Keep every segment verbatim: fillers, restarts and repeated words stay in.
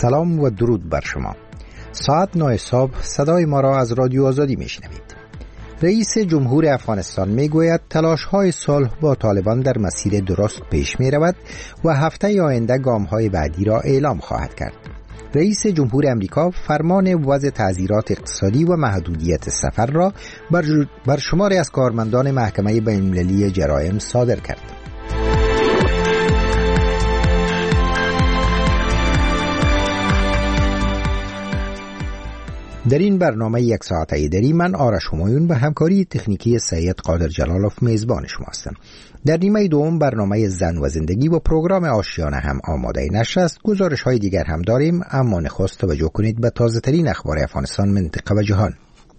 سلام و درود بر شما. ساعت نه صبح صدای ما را از رادیو آزادی میشنوید. رئیس جمهور افغانستان میگوید تلاش‌های صلح با طالبان در مسیر درست پیش می‌رود و هفته آینده گام‌های بعدی را اعلام خواهد کرد. رئیس جمهور امریکا فرمان وضع تعزیرات اقتصادی و محدودیت سفر را بر, بر شماری از کارمندان محکمه بین‌المللی جرایم صادر کرد. در این برنامه یک ساعته دری من آرش همایون به همکاری تکنیکی سید قادر جلالوف میزبان شما هستم. در نیمه دوم برنامه زن و زندگی و پروگرام آشیانه هم آماده نشر است. گزارش های دیگر هم داریم، اما نخست توجه کنید به تازه ترین اخبار افغانستان، منطقه و جهان.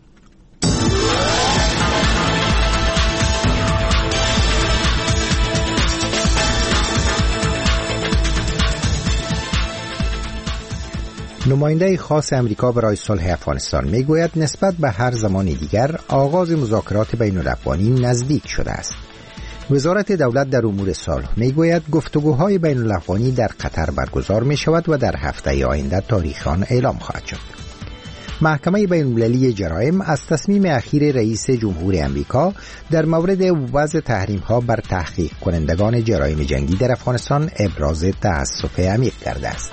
نماینده خاص امریکا برای صلح افغانستان میگوید نسبت به هر زمان دیگر آغاز مذاکرات بین الاقوانی نزدیک شده است. وزارت دولت در امور صلح میگوید گفتگوهای بین الاقوانی در قطر برگزار می شود و در هفته آینده تاریخ آن اعلام خواهد شد. محکمه بین‌المللی جرایم از تصمیم اخیر رئیس جمهور امریکا در مورد وضع تحریم‌ها بر تحقیق کنندگان جرایم جنگی در افغانستان ابراز تأسف عمیق کرده است.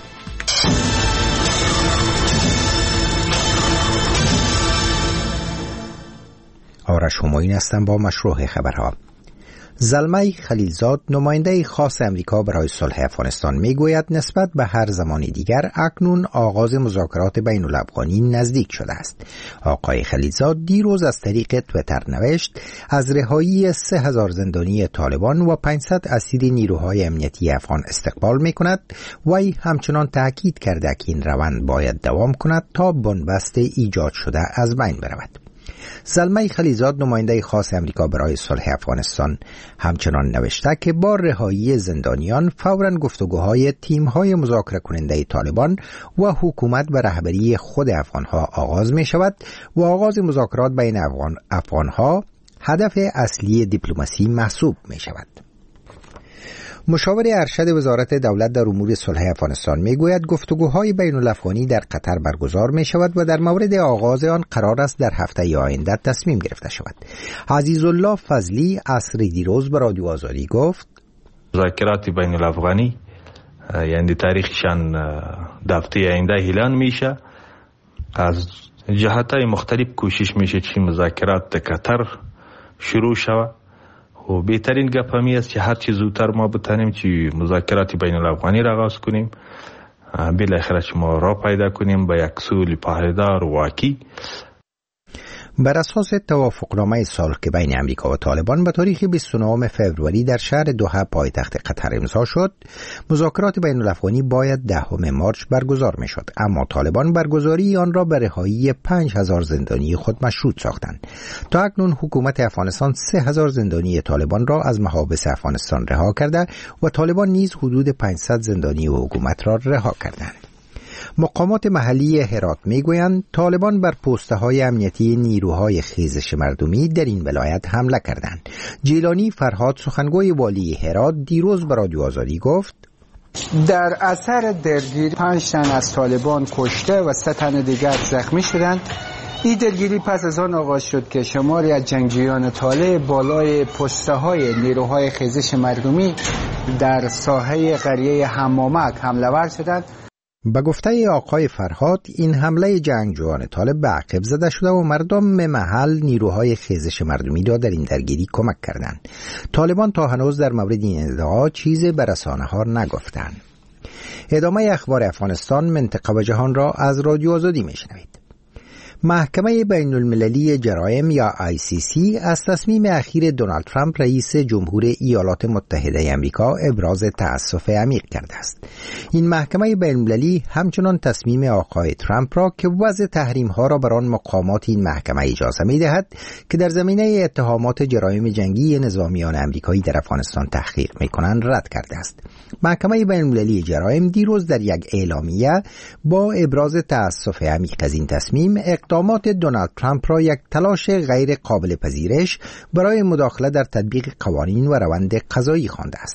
آرش همایون هستم با مشروع خبرها. زلمه خلیلزاد نماینده خاص امریکا برای صلح افغانستان میگوید نسبت به هر زمان دیگر اکنون آغاز مذاکرات بین الاقوانی نزدیک شده است. آقای خلیلزاد دیروز از طریق تویتر نوشت از رهایی سه هزار زندانی طالبان و پانصد اسیر نیروهای امنیتی افغان استقبال میکند و همچنان تاکید کرده که این روند باید دوام کند تا بنبست ایجاد شده از بین برود. زلمه خلیلزاد نماینده خاص امریکا برای صلح افغانستان همچنان نوشته که با رهایی زندانیان فوراً گفتگوهای تیم‌های مذاکره کننده طالبان و حکومت و رهبری خود افغان‌ها آغاز می شود و آغاز مذاکرات بین افغان افغان‌ها هدف اصلی دیپلماسی محسوب می شود. مشاور ارشد وزارت دولت در امور صلح افغانستان میگوید گفتگوهای بین الافغانی در قطر برگزار می شود و در مورد آغاز آن قرار است در هفته آینده تصمیم گرفته شود. عزیزالله فضلی عصر دیروز به رادیو آزادی گفت مذاکرات بین الافغانی یعنی تاریخشان در هفته آینده اعلان میشه. از جهت‌های مختلف کوشش میشه که مذاکرات در قطر شروع شود و بهترین گپ همی است که هر چی زودتر ما بتانیم که مذاکرات بین الافغانی را آغاز کنیم، بالاخره که ما را پیدا کنیم به یک صلح پایدار و واقعی. بر اساس توافقنامه صلح که بین امریکا و طالبان به تاریخ بیست و نهم فوریه در شهر دوحه پایتخت قطر امضا شد، مذاکرات بین الافغانی باید دهم مارس برگزار می شد، اما طالبان برگزاری آن را به رهایی پنج هزار زندانی خود مشروط ساختند. تا اکنون حکومت افغانستان سه هزار زندانی طالبان را از محابس افغانستان رها کرده و طالبان نیز حدود پانصد زندانی و حکومت را رها کردند. مقامات محلی هرات میگویند طالبان بر پسته های امنیتی نیروهای خیزش مردمی در این ولایت حمله کردند. جیلانی فرهاد سخنگوی والی هرات دیروز به رادیو آزادی گفت در اثر درگیری پنج تن از طالبان کشته و سه تن دیگر زخمی شدند. این درگیری پس از آن آغاز شد که شماری از جنگجویان طالب بالای پسته های نیروهای خیزش مردمی در ساحه قریه حمامک حمله ور شدند. به گفته آقای فرهاد این حمله جنگجویان طالب به عقب زده شده و مردم محل نیروهای خیزش مردمی را در این درگیری کمک کردند. طالبان تا هنوز در مورد این ادعا چیزی به رسانه ها نگفتند. ادامه اخبار افغانستان، منطقه و جهان را از رادیو آزادی میشنوید. محکمه بین المللی جرایم یا آی سی سی از تصمیم اخیر دونالد ترامپ رئیس جمهور ایالات متحده آمریکا ابراز تأسف عمیق کرده است. این محکمه بین المللی همچنان تصمیم آقای ترامپ را که وضع تحریم ها را بر آن مقامات این محکمه اجازه می دهد که در زمینه اتهامات جرایم جنگی نظامیان آمریکایی در افغانستان تحقیق می کنند رد کرده است. محکمه بین المللی جرایم دیروز در یک اعلامیه با ابراز تأسف عمیق از این تصمیم اقدامات دونالد ترامپ را یک تلاش غیر قابل پذیرش برای مداخله در تطبیق قوانین و روند قضایی خوانده است.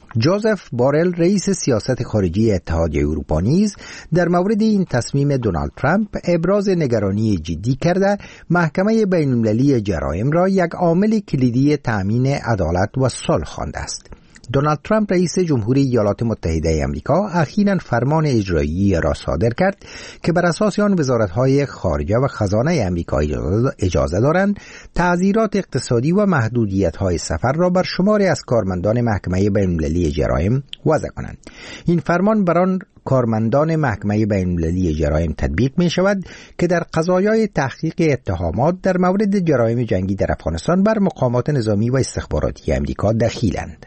جوزف بارل رئیس سیاست خارجی اتحادیه اروپا نیز در مورد این تصمیم دونالد ترامپ ابراز نگرانی جدی کرده محکمه بین المللی جرایم را یک عامل کلیدی تأمین عدالت و صلح خوانده است. دونالد ترامپ رئیس جمهوری ایالات متحده آمریکا اخیراً فرمان اجرایی را صادر کرد که بر اساس آن وزارت‌های خارجه و خزانه آمریکا اجازه دارند تعزیرات اقتصادی و محدودیت‌های سفر را بر شماری از کارمندان محکمه بین‌المللی جرایم وضع کنند. این فرمان بر آن کارمندان محکمه بین‌المللی جرایم تطبیق می شود که در قضایای تحقیق اتهامات در مورد جرایم جنگی در افغانستان بر مقامات نظامی و استخباراتی آمریکا دخیلند.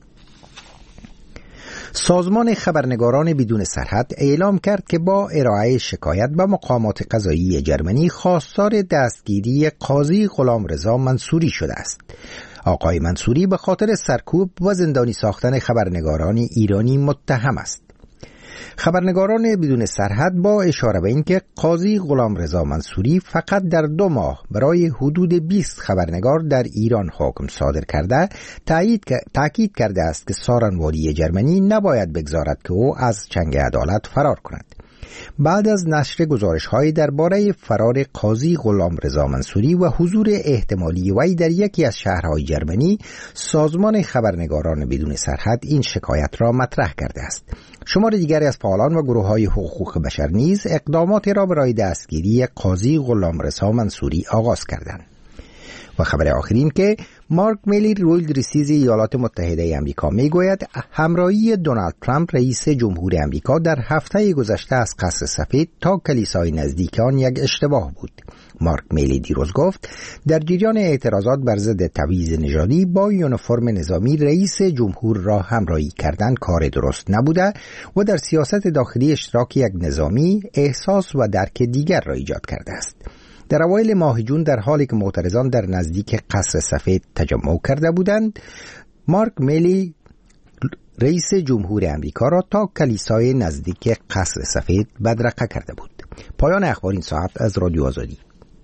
سازمان خبرنگاران بدون سرحد اعلام کرد که با ارائه شکایت به مقامات قضایی جرمنی خواستار دستگیری قاضی غلامرضا منصوری شده است. آقای منصوری به خاطر سرکوب و زندانی ساختن خبرنگاران ایرانی متهم است. خبرنگاران بدون سرحد با اشاره به اینکه قاضی غلامرضا منصوری فقط در دو ماه برای حدود بیست خبرنگار در ایران حکم صادر کرده، تأکید کرده است که سارنوالی جرمنی نباید بگذارد که او از چنگ عدالت فرار کند. بعد از نشر گزارش‌های درباره فرار قاضی غلامرضا منصوری و حضور احتمالی وی در یکی از شهرهای جرمنی، سازمان خبرنگاران بدون سرحد این شکایت را مطرح کرده است. شمار دیگری از فعالان و گروه‌های حقوق بشر نیز اقدامات را برای دستگیری قاضی غلامرضا منصوری آغاز کردند. و خبر آخرین که مارک میلی رولد رئیس ایالات متحده آمریکا میگوید همراهی دونالد ترامپ رئیس جمهور آمریکا در هفته گذشته از قصر سفید تا کلیسای نزدیک آن یک اشتباه بود. مارک میلی دیروز گفت در جریان اعتراضات بر ضد تبعیض نژادی با یونیفرم نظامی رئیس جمهور را همراهی کردن کار درست نبوده و در سیاست داخلی اشتراک یک نظامی احساس و درک دیگر را ایجاد کرده است. در اوایل ماه جون در حالی که معترضان در نزدیک قصر سفید تجمع کرده بودند، مارک میلی رئیس جمهور آمریکا را تا کلیسای نزدیک قصر سفید بدرقه کرده بود. پایان اخبار این ساعت از رادیو آزادی.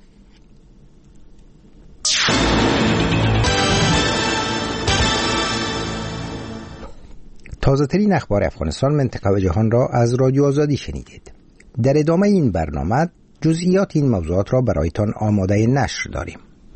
تازه ترین اخبار افغانستان، منطقه و جهان را از رادیو آزادی شنیدید. در ادامه این برنامه جزئیات این موضوعات را برایتان آماده نشر داریم.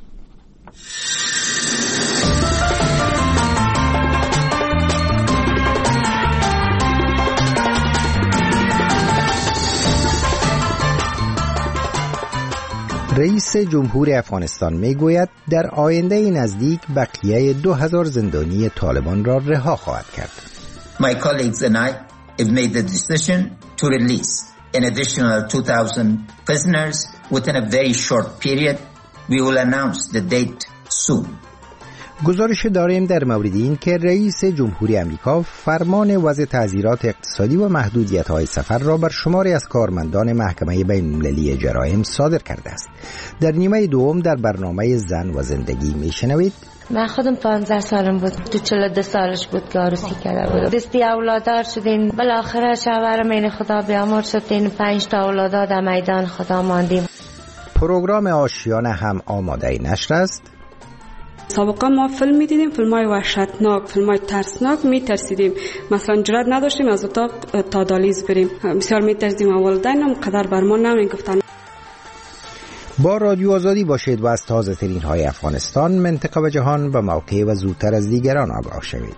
رئیس جمهور افغانستان میگوید در آینده نزدیک بقیه دو هزار زندانی طالبان را رها خواهد کرد. My colleagues and I have made the decision to release an additional two thousand prisoners within a very short period. We will announce the date soon. گزارش داریم در مورد این که رئیس جمهوری آمریکا فرمان وضع تعزیرات اقتصادی و محدودیت‌های سفر را بر شماری از کارمندان محکمه بین‌المللی جرایم صادر کرده است. در نیمه دوم در برنامه زن و زندگی میشنوید من خودم پانزده سالم بود، تو چهل و دو سالش بود که عروسی کرده بود. دستی اولادار شدین، بالاخره شوهرم این خدا بیامرد شدین، پنج تا اولادار در میدان خدا ماندیم. پروگرام آشیانه هم آماده نشر است. سابقا ما فیلم می‌دیدیم، فیلم‌های وحشتناک، فیلم‌های ترسناک، می‌ترسیدیم. مثلا جرئت نداشتیم از اتاق تا دالیز بریم. بسیار می‌ترسیدیم. والدینم قدر بر ما نمی‌گفتن. با رادیو آزادی باشید و از تازه ترین های افغانستان، منطقه و جهان به موقع و زودتر از دیگران آگاه شوید.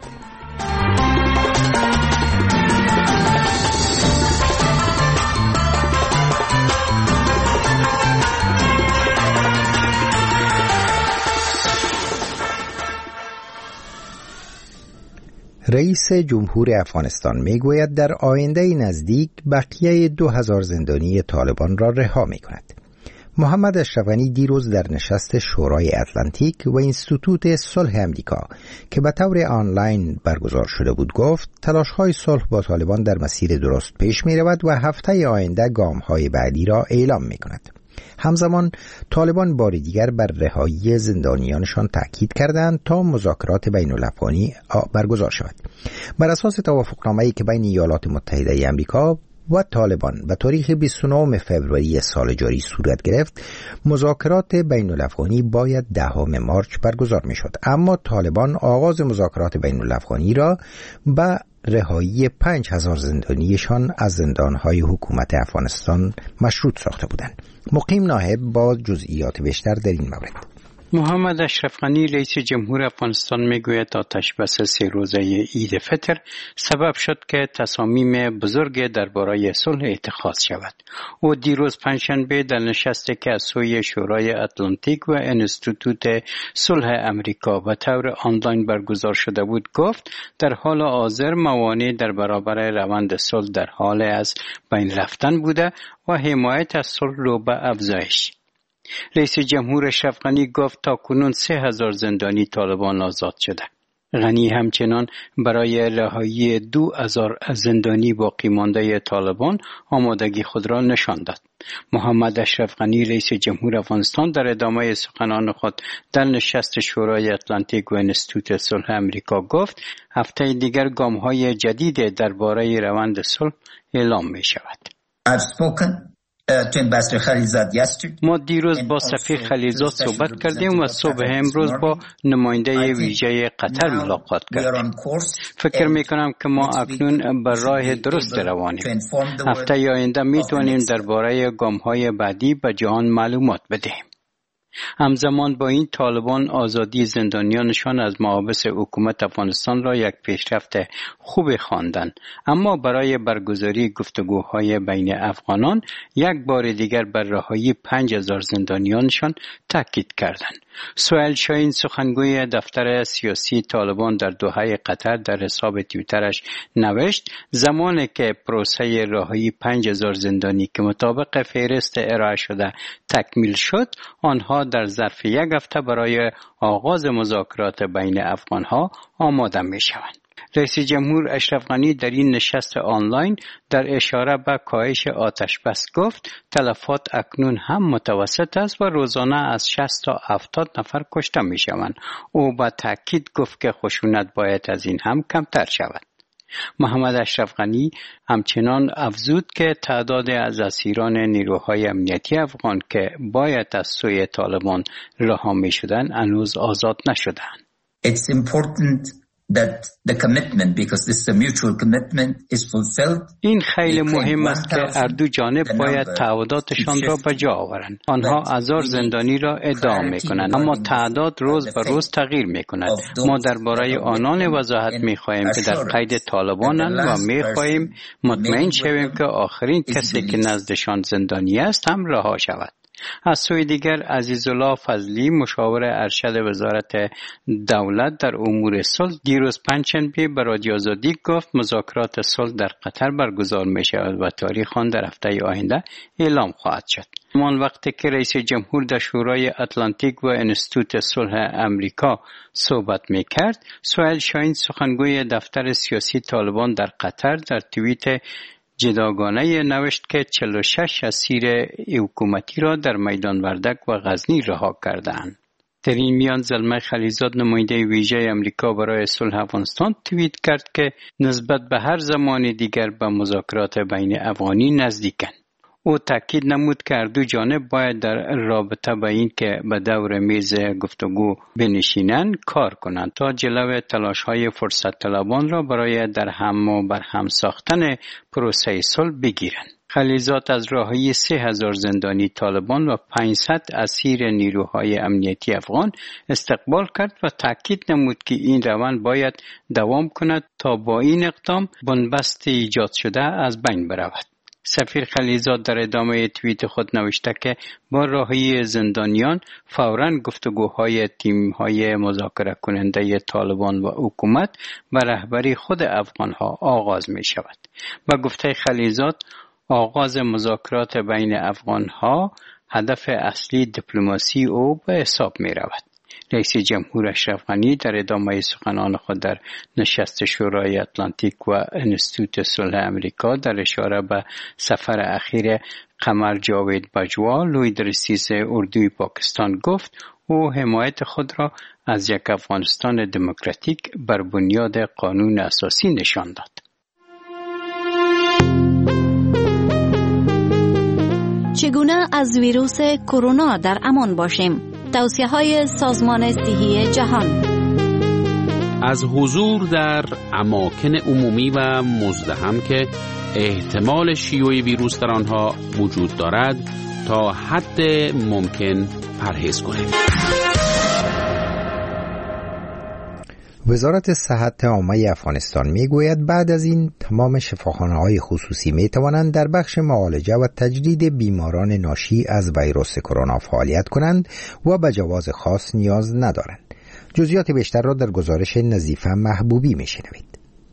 رئیس جمهور افغانستان میگوید در آینده نزدیک بقیه دو هزار زندانی طالبان را رها می‌کند. محمد اشرف غنی دیروز در نشست شورای اتلانتیک و اینستیتوت صلح آمریکا که به طور آنلاین برگزار شده بود گفت تلاش‌های صلح با طالبان در مسیر درست پیش می‌رود و هفته آینده گام‌های بعدی را اعلام می‌کند. همزمان طالبان بار دیگر بر رهایی زندانیانشان تاکید کردند تا مذاکرات بین الافغانی برگزار شود. بر اساس توافقنامه‌ای که بین ایالات متحده آمریکا و طالبان به تاریخ بیست و نهم فوریه سال جاری صورت گرفت، مذاکرات بین الافغانی باید دهم مارچ برگزار می شد. اما طالبان آغاز مذاکرات بین الافغانی را به رهایی پنج هزار زندانیشان از زندانهای حکومت افغانستان مشروط ساخته بودند. مقیم ناهب با جزئیات بیشتر در این مورد. محمد اشرف غنی رئیس جمهور افغانستان میگوید آتش بس سه روزه عید فطر سبب شد که تصامیم بزرگ درباره صلح اتخاذ شود. او دیروز پنجشنبه در نشستی که از سوی شورای اتلانتیک و انستیتوت صلح امریکا به طور آنلاین برگزار شده بود گفت در حال حاضر موانع در برابر روند صلح در حال از بین رفتن بوده و حمایت از صلح رو به افزایش. رئیس جمهور اشرف غنی گفت تا کنون سه هزار زندانی طالبان آزاد شده. غنی همچنان برای رهایی دو هزار زندانی باقی مانده طالبان آمادگی خود را نشان داد. محمد اشرف غنی رئیس جمهور افغانستان در ادامه سخنان خود در نشست شورای اتلانتیک و انستیتوت صلح امریکا گفت هفته دیگر گام‌های جدید درباره روند صلح اعلام می شود. ما دیروز با سفیر خلیلزاد صحبت کردیم و صبح امروز با نماینده ویژه قطر ملاقات کردیم. فکر میکنم که ما اکنون بر راه درست روانیم. هفته آینده میتونیم درباره گام‌های بعدی به جهان معلومات بدهیم. همزمان با این طالبان آزادی زندانیانشان از محابس حکومت افغانستان را یک پیشرفت خوب خواندند، اما برای برگزاری گفتگوهای بین افغانان یک بار دیگر بر رهایی پنج هزار زندانیانشان تاکید کردند. سهیل شاهین سخنگوی دفتر سیاسی طالبان در دوحه قطر در حساب توییترش نوشت زمانی که پروسه رهایی پنج هزار زندانی که مطابق فهرست ارائه شده تکمیل شد، آنها در ظرف یک هفته برای آغاز مذاکرات بین افغانها آماده می شوند. رئیس جمهور اشرف غنی در این نشست آنلاین در اشاره به کاهش آتش بس گفت تلفات اکنون هم متوسط است و روزانه از شصت تا هفتاد نفر کشته می شوند. او با تاکید گفت که خشونت باید از این هم کمتر شود. محمد اشرف غنی همچنان افزود که تعداد از اسیران نیروهای امنیتی افغان که باید از سوی طالبان رها می شدند هنوز آزاد نشدند. It's important that the commitment, because this is a mutual commitment, is fulfilled. این خیلی مهم است که هر دو جانب باید تعهداتشان را به جا آورند. آنها هزار زندانی را ادعا می‌کنند، اما تعداد روز به روز تغییر می‌کند. ما درباره آنان وضاحت می‌خواهیم که در قید طالبانند و می‌خواهیم مطمئن شویم که آخرین کسی که نزدشان زندانی است هم رها شود. از سوی دیگر عزیزالله فضلی مشاور ارشد وزارت دولت در امور صلح دیروز پنجشنبه به رادیو آزادی گفت مذاکرات صلح در قطر برگزار می شود و تاریخ آن در هفته آینده اعلام خواهد شد. همان وقتی که رئیس جمهور در شورای اتلانتیک و انستیتوت صلح امریکا صحبت می کرد، سهیل شاهین سخنگوی دفتر سیاسی طالبان در قطر در توییت جداگانه نوشت که چهل و شش اسیر حکومتی را در میدان وردک و غزنی رها کردند. در این میان زلمه خلیلزاد نماینده ویژه امریکا برای صلح افغانستان توییت کرد که نسبت به هر زمان دیگر به مذاکرات بین افغانی نزدیکند. او تاکید نمود که هر دو جانب باید در رابطه با این که به دور میز گفتگو بنشینند کار کنند تا جلو تلاش‌های فرصت طلبان را برای در هم و بر هم ساختن پروسه صلح بگیرند. خلیلزاد از رهایی سه هزار زندانی طالبان و پانصد اسیر نیروهای امنیتی افغان استقبال کرد و تاکید نمود که این روند باید دوام کند تا با این اقدام بنبست ایجاد شده از بین برود. سفیر خلیلزاد در ادامه توییت خود نوشته که با رهایی زندانیان فوراً گفتگوهای تیم‌های مذاکره کننده طالبان و حکومت و رهبری خود افغان‌ها آغاز می شود. با گفته خلیلزاد آغاز مذاکرات بین افغان‌ها هدف اصلی دیپلماسی او به حساب می رود. رئیس جمهور اشرف غنی در ادامه سخنان خود در نشست شورای اتلانتیک و انستیتوت صلح امریکا در اشاره به سفر اخیر قمر جاوید باجوا لوی رئیس اردوی پاکستان گفت او حمایت خود را از یک افغانستان دموکراتیک بر بنیاد قانون اساسی نشان داد. چگونه از ویروس کرونا در امان باشیم؟ توصیه‌های سازمان صحی جهان. از حضور در اماکن عمومی و مزدحم که احتمال شیوع ویروس در آنها وجود دارد تا حد ممکن پرهیز کنید. وزارت صحت عامه افغانستان میگوید بعد از این تمام شفاخانه‌های خصوصی میتوانند در بخش معالجه و تجدید بیماران ناشی از ویروس کرونا فعالیت کنند و به جواز خاص نیاز ندارند. جزئیات بیشتر را در گزارش نظیفه محبوبی میشنوید.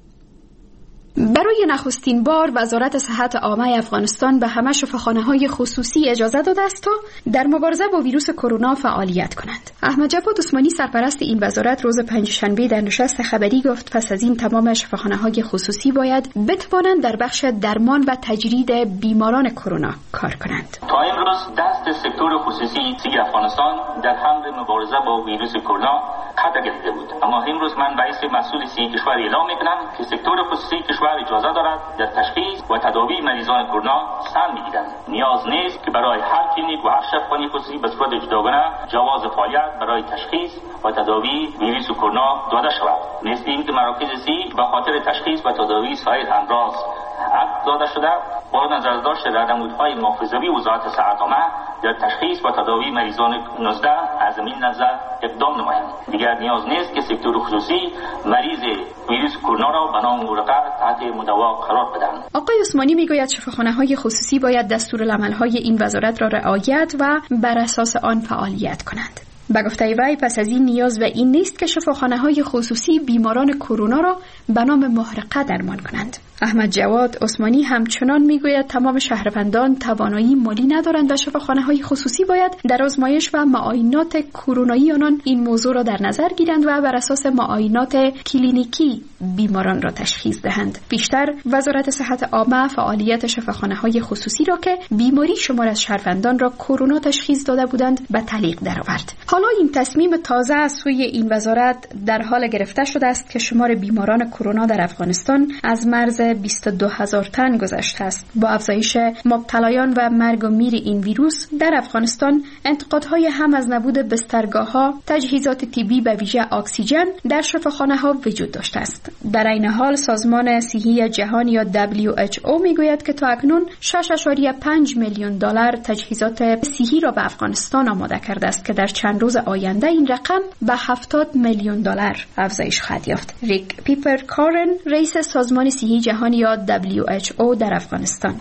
برای نخستین بار وزارت صحت عامه افغانستان به همه شفاخانه‌های خصوصی اجازه داده است تا در مبارزه با ویروس کرونا فعالیت کنند. احمد جواد عثمانی سرپرست این وزارت روز پنجشنبه در نشست خبری گفت پس از این تمام شفاخانه‌های خصوصی باید بتوانند در بخش درمان و تجرید بیماران کرونا کار کنند. تا امروز دست سکتور خصوصی سی افغانستان در حمل مبارزه با ویروس کرونا قطع گرفته بود، اما امروز من رئیس مسئول سی کشور اعلام میکنم که سکتور خصوصی کشور اجازه دارد در تشخیص و تداوی مریضان کرونا سهم میگیرند. نیاز نیست که برای هر کلینیک و هر شفاخانه خصوصی به صورت جداگانه جواز فعالیت برای تشخیص و تداوی ویروس کرونا داده شود. مثل اینکه مراکز سی به خاطر تشخیص و تداوی سایر امراض عقد داده شده، با نظر داشته در نمودهای محافظوی وزارت صحت عامه در تشخیص و تداوی مریضان نوزده از این نظر اقدام نمایند. دیگر نیاز نیست که سکتور خصوصی مریض ویروس کرونا را به نام ورقه تحت مداوا قرار بدهند. آقای عثمانی میگوید شفاخانه‌های خصوصی باید دستورالعمل‌های این وزارت را رعایت و بر اساس آن فعالیت کنند. به گفته وی پس از این نیاز به این نیست که شفاخانه‌های خصوصی بیماران کرونا را به نام محرقه درمان کنند. احمد جواد عثمانی همچنان میگوید تمام شهروندان توانایی مالی ندارند و شفاخانه‌های خصوصی باید در آزمایش و معاینات کرونایی آنان این موضوع را در نظر گیرند و بر اساس معاینات کلینیکی بیماران را تشخیص دهند. بیشتر وزارت صحت عامه فعالیت شفاخانه‌های خصوصی را که بیماری شمار از شهروندان را کرونا تشخیص داده بودند به تعلیق درآورد. حالا این تصمیم تازه از سوی این وزارت در حال گرفته شده است که شمار بیماران کرونا در افغانستان از مرز بیست و دو هزار تن گذشته است. با افزایش مبتلایان و مرگ و میر این ویروس در افغانستان انتقادهای هم از نبود بسترگاه‌ها، تجهیزات طبی به ویژه اکسیژن در شفاخانه‌ها وجود داشته است. در این حال سازمان صحی جهانی یا دبلیو اچ او میگوید که تا اکنون شش ممیز پنج میلیون دلار تجهیزات صحی را به افغانستان آماده کرده است که در چند روز آینده این رقم به هفتاد میلیون دلار افزایش خواهد یافت. ریک پیپر کارن رئیس سازمان صحی جهانی یا دبلیو اچ او در افغانستان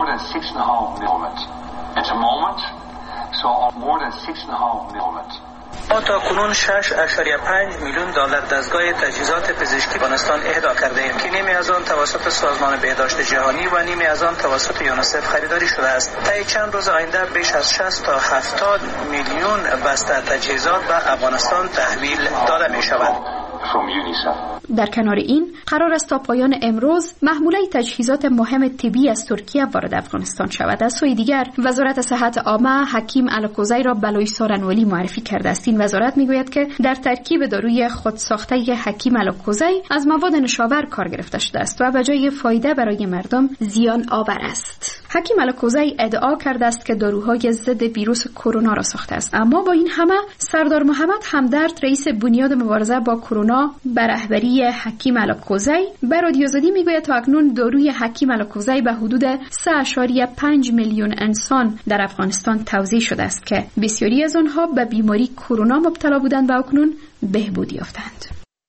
ما تا کنون شش ممیز پنج میلیون دلار دستگاه تجهیزات پزشکی افغانستان اهدا کرده ایم که نیمی از آن توسط سازمان بهداشت جهانی و نیمی از آن توسط یونیسف خریداری شده است. طی چند روز آینده بیش از شصت تا هفتاد میلیون بسته تجهیزات به افغانستان تحویل داده می شود. در کنار این قرار است تا پایان امروز محموله تجهیزات مهم طبی از ترکیه وارد افغانستان شود. از سوی دیگر وزارت صحت عامه حکیم الکوزی را بلوی سارنوالی معرفی کرده است. این وزارت میگوید که در ترکیب داروی خودساخته حکیم الکوزی از مواد نشاور کار گرفته شده است و به جای فایده برای مردم زیان آور است. حکیم الکوزی ادعا کرده است که داروهای ضد ویروس کرونا را ساخته است، اما با این همه سردار محمد همدرد رئیس بنیاد مبارزه با کرونا به رهبری حکیم الکوزی به رادیوزدی میگوید تا اکنون داروی حکیم الکوزی به حدود سه ممیز پنج میلیون انسان در افغانستان توزیع شده است که بسیاری از آنها به بیماری کرونا مبتلا بودند و اکنون بهبود یافتند.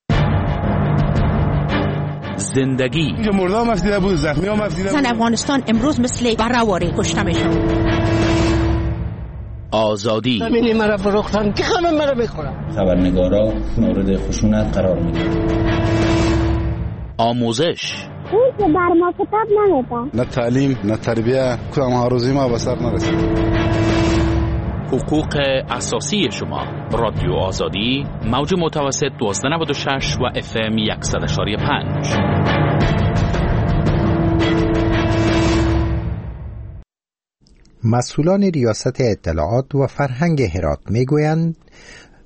زندگی مردم مفدیده بود، زخمی ها مفدیده بود. زن افغانستان امروز مثل برهواری کشته میشن. آزادی زمینی مرا فروختن که همه مرا بخورن. خبرنگارا مورد خشونت قرار میگیرن. آموزش اون که بر ما کتاب نمیده. نه تعلیم نه تربیه کدام هاروزی ما به سر نرسید. حقوق اساسی شما. رادیو آزادی موج متوسط دوازده نود و شش و اف ام صد و یک و پنج. مسئولان ریاست اطلاعات و فرهنگ هرات میگویند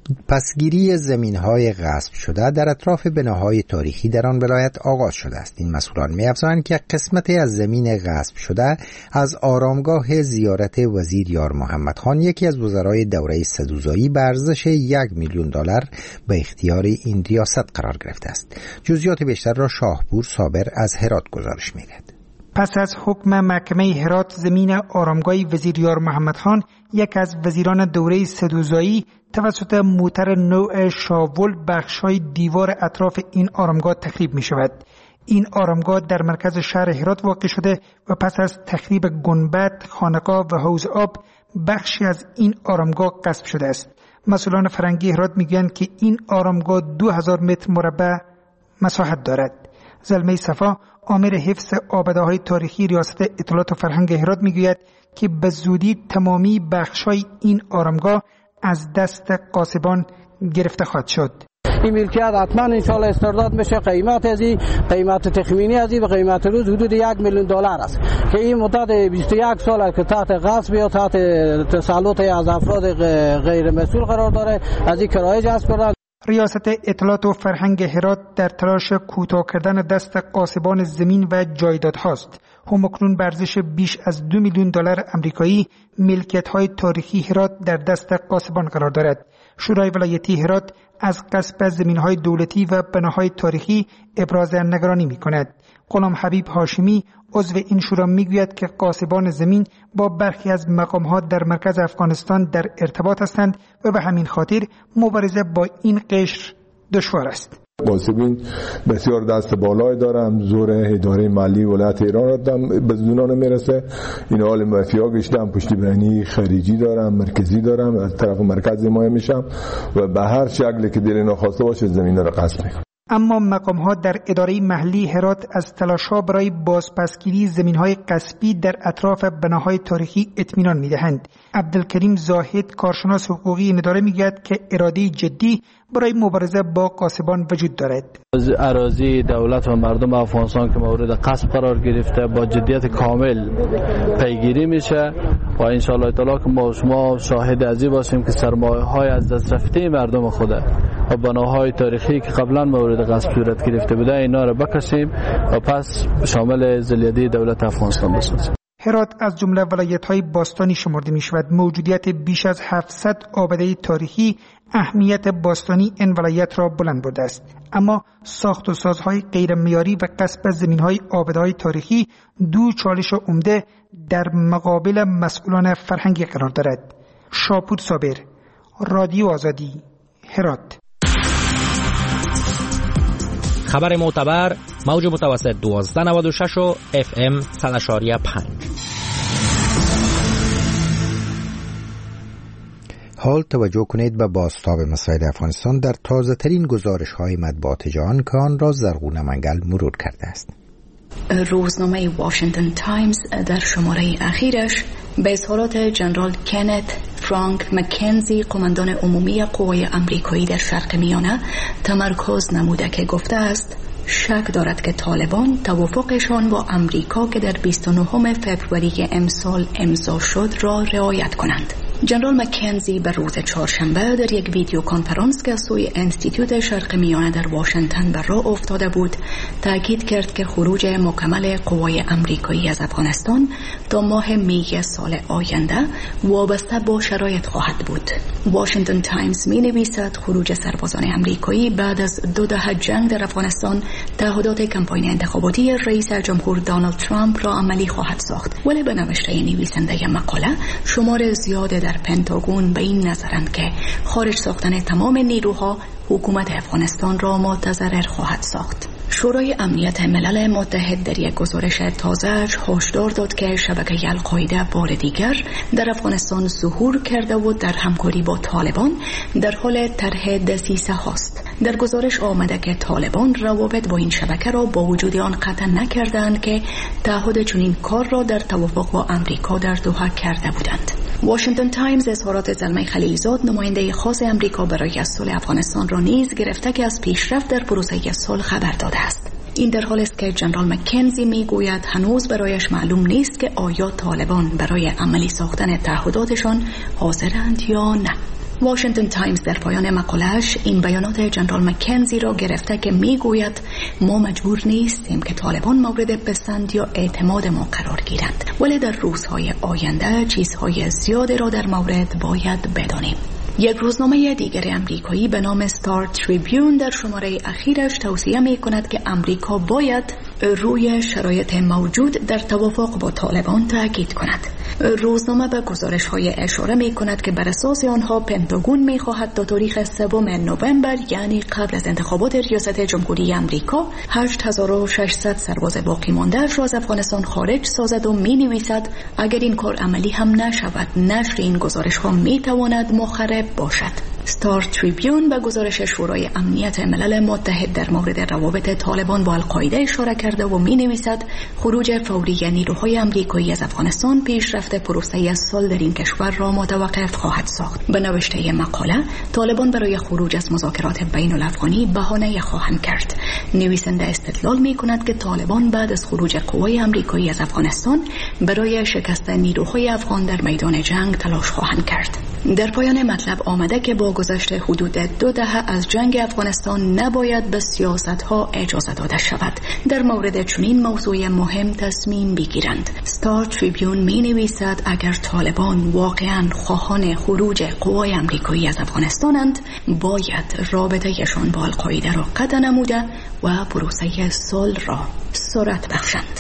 پسگیری زمین‌های غصب شده در اطراف بناهای تاریخی در آن ولایت آغاز شده است. این مسئولان می‌افزایند که قسمتی از زمین غصب شده از آرامگاه زیارت وزیر یار محمد خان، یکی از وزرای دوره سدوزایی، به ارزش یک میلیون دلار به اختیار این ریاست قرار گرفته است. جزئیات بیشتر را شاهپور صابر از هرات گزارش می‌دهد. پس از حکم محکمه هرات، زمین آرامگاه وزیر یار محمد خان، یک از وزیران دوره سدوزایی، توسط موتر نوع شاول بخش‌های دیوار اطراف این آرامگاه تخریب می شود. این آرامگاه در مرکز شهر هرات واقع شده و پس از تخریب گنبد، خانقاه و حوض آب، بخشی از این آرامگاه غصب شده است. مسئولان فرهنگی هرات میگویند که این آرامگاه دو هزار متر مربع مساحت دارد. زلمه صفا، آمر حفظ آباده‌های تاریخی ریاست اطلاعات و فرهنگ هرات میگوید که به زودی تمامی بخش‌های این آرامگاه از دست غاصبان گرفته خواهد شد. این ملکیت حتما انشالله استرداد میشه. قیمت از این قیمت تخمینی از این به قیمت روز حدود یک میلیون دلار است که این مدت بیست و یک سال است که تحت غصب یا تحت تسلط از افراد غیر مسئول قرار داره. از این کرایه جذب کردن. ریاست اطلاعات و فرهنگ هرات در تلاش کوتاه کردن دست غاصبان زمین و جایداد هاست. همکنون به ارزش بیش از دو میلیون دلار آمریکایی ملکیت‌های تاریخی هرات در دست غاصبان قرار دارد. شورای ولایتی هرات از غصب زمین‌های دولتی و بناهای تاریخی ابراز نگرانی می‌کند. غلام حبیب هاشمی، عضو این شورا، میگوید که غاصبان زمین با برخی از مقام‌ها در مرکز افغانستان در ارتباط هستند و به همین خاطر مبارزه با این قشر دشوار است. غاصبین بسیار دست بالای دارن، زور اداره مالی ولایت ایران به زونان میرسه. این حال مافیا گشتن، پشتی بینی خارجی دارن، مرکزی دارن، از طرف مرکز حمایت میشن و به هر شکلی که دل ناخواسته باشه زمین رو غصب میکنن. اما مقام‌ها در اداره محلی هرات از تلاش‌ها برای بازپسگیری زمین‌های غصبی در اطراف بناهای تاریخی اطمینان می‌دهند. عبدالکریم زاهد، کارشناس حقوقی این اداره، می‌گوید که اراده جدی برای مبارزه با غاصبان وجود دارد. اراضی دولت و مردم افغانستان که مورد غصب قرار گرفته با جدیت کامل پیگیری میشه و ان شاء الله تعالی که ما شما شاهد ازی باشیم که سرمایه‌های از دست رفته مردم خود و بناهای تاریخی که قبلا مورد غصب صورت گرفته بوده اینا رو بکشیم و پس شامل ذلیلی دولت افغانستان بسازیم. هرات از جمله ولایت‌های باستانی شمرده می‌شود. موجودیت بیش از هفتصد آباده تاریخی اهمیت باستانی این ولایت را بلند برده است. اما ساخت و سازهای غیر معیاری و غصب زمین‌های آباده‌های تاریخی دو چالش عمده در مقابل مسئولان فرهنگی قرار دارد. شاپور صابر، رادیو آزادی، هرات. خبر معتبر، موج متوسط دوازده نود و شش و اف ام صد و پنج. حال توجه کنید به بازتاب مسائل افغانستان در تازه ترین گزارش های مطبوعات جهان که آن را زرغون منگل مرور کرده است. روزنامه واشنگتن تایمز در شماره اخیرش به اظهارات جنرال کنت فرانک مکنزی، قماندان عمومی قوای امریکایی در شرق میانه، تمرکز نموده که گفته است شک دارد که طالبان توافقشان با امریکا که در بیست و نهم فوریه امسال امضا شد را رعایت کنند. جنرال مکنزی به روز چهارشنبه در یک ویدیو کنفرانس که از سوی انستیتوت شرق میانه در واشنگتن بر راه افتاده بود، تاکید کرد که خروج مکمل قوای امریکایی از افغانستان تا ماه می سال آینده وابسته با شرایط خواهد بود. واشنگتن تایمز می نویسد خروج سربازان امریکایی بعد از دو دهه جنگ در افغانستان تعهدات کمپاین انتخاباتی رئیس جمهور دونالد ترامپ را عملی خواهد ساخت. ولی به نوشته نویسنده مقاله، شمار زیاد در پنتاگون به این نظرند که خارج ساختن تمام نیروها حکومت افغانستان را متضرر خواهد ساخت. شورای امنیت ملل متحد در یک گزارش تازه‌اش هشدار داد که شبکه القاعده بار دیگر در افغانستان ظهور کرده و در همکاری با طالبان در حال طرح دسیسه هاست. در گزارش آمده که طالبان روابط با این شبکه را با وجود آن قطع نکردند که تعهد چنین کار را در توافق با امریکا در دوحه کرده بودند. واشنگتن تایمز اظهارات زلمه خلیلزاد، نماینده خاص امریکا برای صلح افغانستان را نیز گرفته که از پیشرفت در پروسه صلح خبر داده است. این در حالی است که جنرال مکنزی میگوید هنوز برایش معلوم نیست که آیا طالبان برای عملی ساختن تعهداتشان حاضرند یا نه. واشنگتن تایمز در پایان مقاله‌اش این بیانات جنرال مکنزی را گرفته که میگوید ما مجبور نیستیم که طالبان مورد پسند یا اعتماد ما قرار گیرند، ولی در روزهای آینده چیزهای زیادی را در مورد باید بدانیم. یک روزنامه دیگر امریکایی به نام ستار تریبیون در شماره اخیرش توصیه می کند که امریکا باید روی شرایط موجود در توافق با طالبان تاکید کند. روزنامه به گزارش های اشاره می کند که بر اساس آنها پنتاگون می خواهد تا تاریخ سوم نوامبر، یعنی قبل از انتخابات ریاست جمهوری امریکا، هشت هزار و ششصد سرباز باقی مانده را از افغانستان خارج سازد و می نویسد اگر این کار عملی هم نشود، نشر این گزارش ها می تواند مخرب باشد. ستار تریبیون به گزارش شورای امنیت ملل متحد در مورد روابط طالبان با القاعده اشاره کرده و می نویسد خروج فوری نیروهای امریکایی از افغانستان پیشرفت پروسه صلح در این کشور را متوقف خواهد ساخت. به نوشته مقاله، طالبان برای خروج از مذاکرات بین الافغانی بهانه خواهند کرد. نویسنده استدلال می کند که طالبان بعد از خروج قوای امریکایی از افغانستان برای شکست نیروهای افغان در میدان جنگ تلاش خواهند کرد. در پایان مطلب آمده که با گذشت حدود دو دهه از جنگ افغانستان نباید به سیاست‌ها اجازه داده شود در مورد چنین موضوع مهم تصمیم بگیرند. ستار تریبیون می نویسد اگر طالبان واقعاً خواهان خروج قوای امریکایی از افغانستانند، باید رابطه‌شان با القاعده را قطع نموده و پروسه صلح را سرعت بخشند.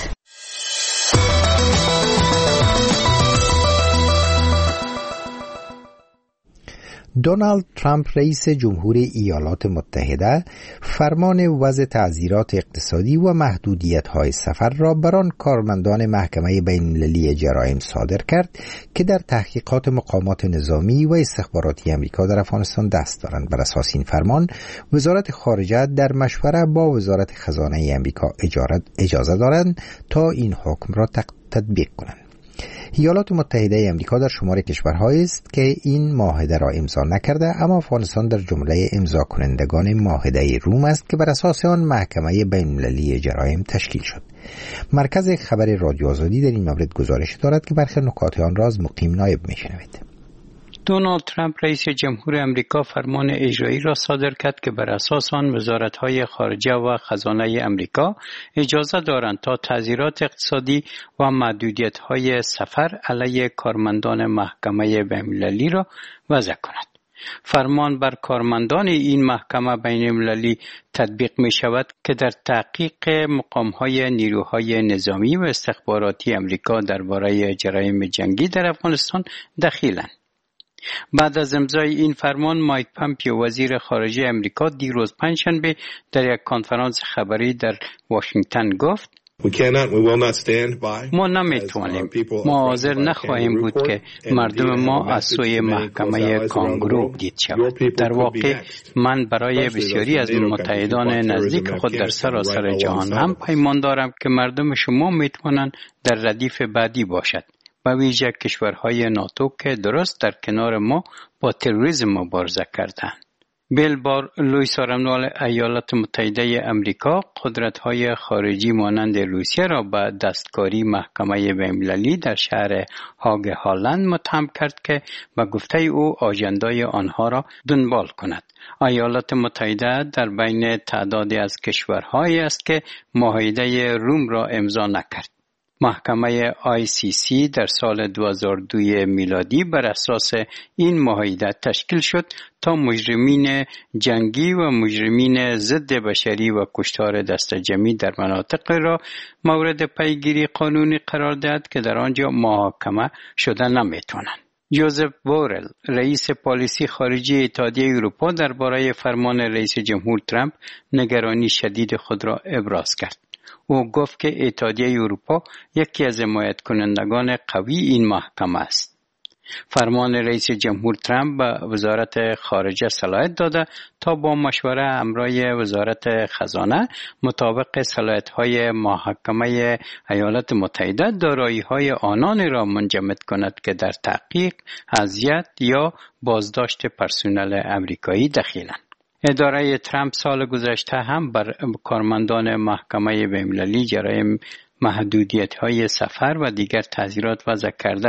دونالد ترامپ رئیس جمهور ایالات متحده فرمان وضع تعزیرات اقتصادی و محدودیت‌های سفر را بر آن کارمندان محکمه بین‌المللی جرایم صادر کرد که در تحقیقات مقامات نظامی و استخباراتی آمریکا در افغانستان دست دارند. بر اساس این فرمان، وزارت خارجه در مشوره با وزارت خزانه آمریکا اجازه دارند تا این حکم را تطبیق کنند. ایالات متحده آمریکا در شمار کشورهایی است که این معاهده را امضا نکرده، اما افغانستان در جمله امضا کنندگان معاهده روم است که بر اساس آن محکمه بین‌المللی جرایم تشکیل شد. مرکز خبر رادیو آزادی در این مورد گزارش دارد که برخی نکات آن را از مقیم نایب میشنوید. دونالد ترامپ رئیس جمهور امریکا فرمان اجرایی را صادر کرد که بر اساس آن وزارت‌های خارجه و خزانه امریکا اجازه دارند تا تعزیرات اقتصادی و محدودیت‌های سفر علیه کارمندان محکمه بین‌المللی را وضع کند. فرمان بر کارمندان این محکمه بین‌المللی تطبیق می شود که در تحقیق مقام‌های نیروهای نظامی و استخباراتی امریکا درباره جرایم جنگی در افغانستان دخیلند. بعد از امضای این فرمان، مایک پامپیو وزیر خارجه امریکا دیروز پنجشنبه در یک کنفرانس خبری در واشنگتن گفت: ما نمیتوانیم، ما حاضر نخواهیم بود که مردم ما از سوی محکمه کانگرو دید شود. در واقع من برای بسیاری از متحدان نزدیک خود در سراسر جهان هم پیمان دارم که مردم شما میتوانند در ردیف بعدی باشد، و ویژه کشورهای ناتو که درست در کنار ما با تروریسم مبارزه کردند. بیلبار لوئیس آرمنوال ایالات متحده امریکا قدرت‌های خارجی مانند روسیه را به دستکاری محکمه بین‌المللی در شهر هاگ هالند متهم کرد که به گفته او آژندای آنها را دنبال کند. ایالات متحده در بین تعدادی از کشورهایی است که معاهده روم را امضا نکرد. محکمه آی سی سی در سال دو هزار و دو میلادی بر اساس این معاهده تشکیل شد تا مجرمین جنگی و مجرمین ضد بشری و کشتار دست جمعی در مناطق را مورد پیگیری قانونی قرار دهد که در آنجا محاکمه شده نمیتوانند. جوزف بورل رئیس پالیسی خارجی اتحادیه اروپا درباره فرمان رئیس جمهور ترامپ نگرانی شدید خود را ابراز کرد. او گفت که اتحادیه اروپا یکی از حمایت کنندگان قوی این محکمه است. فرمان رئیس جمهور ترامپ به وزارت خارجه صلاحیت داده تا با مشوره همراه وزارت خزانه مطابق صلاحیت‌های محکمه ایالات متحده دارایی‌های آنان را منجمد کند که در تحقیق، اذیت یا بازداشت پرسنل امریکایی دخیلند. اداره ترامپ سال گذشته هم بر کارمندان محکمه بین‌المللی جرایم محدودیت‌های سفر و دیگر تعزیرات وضع کرده بود.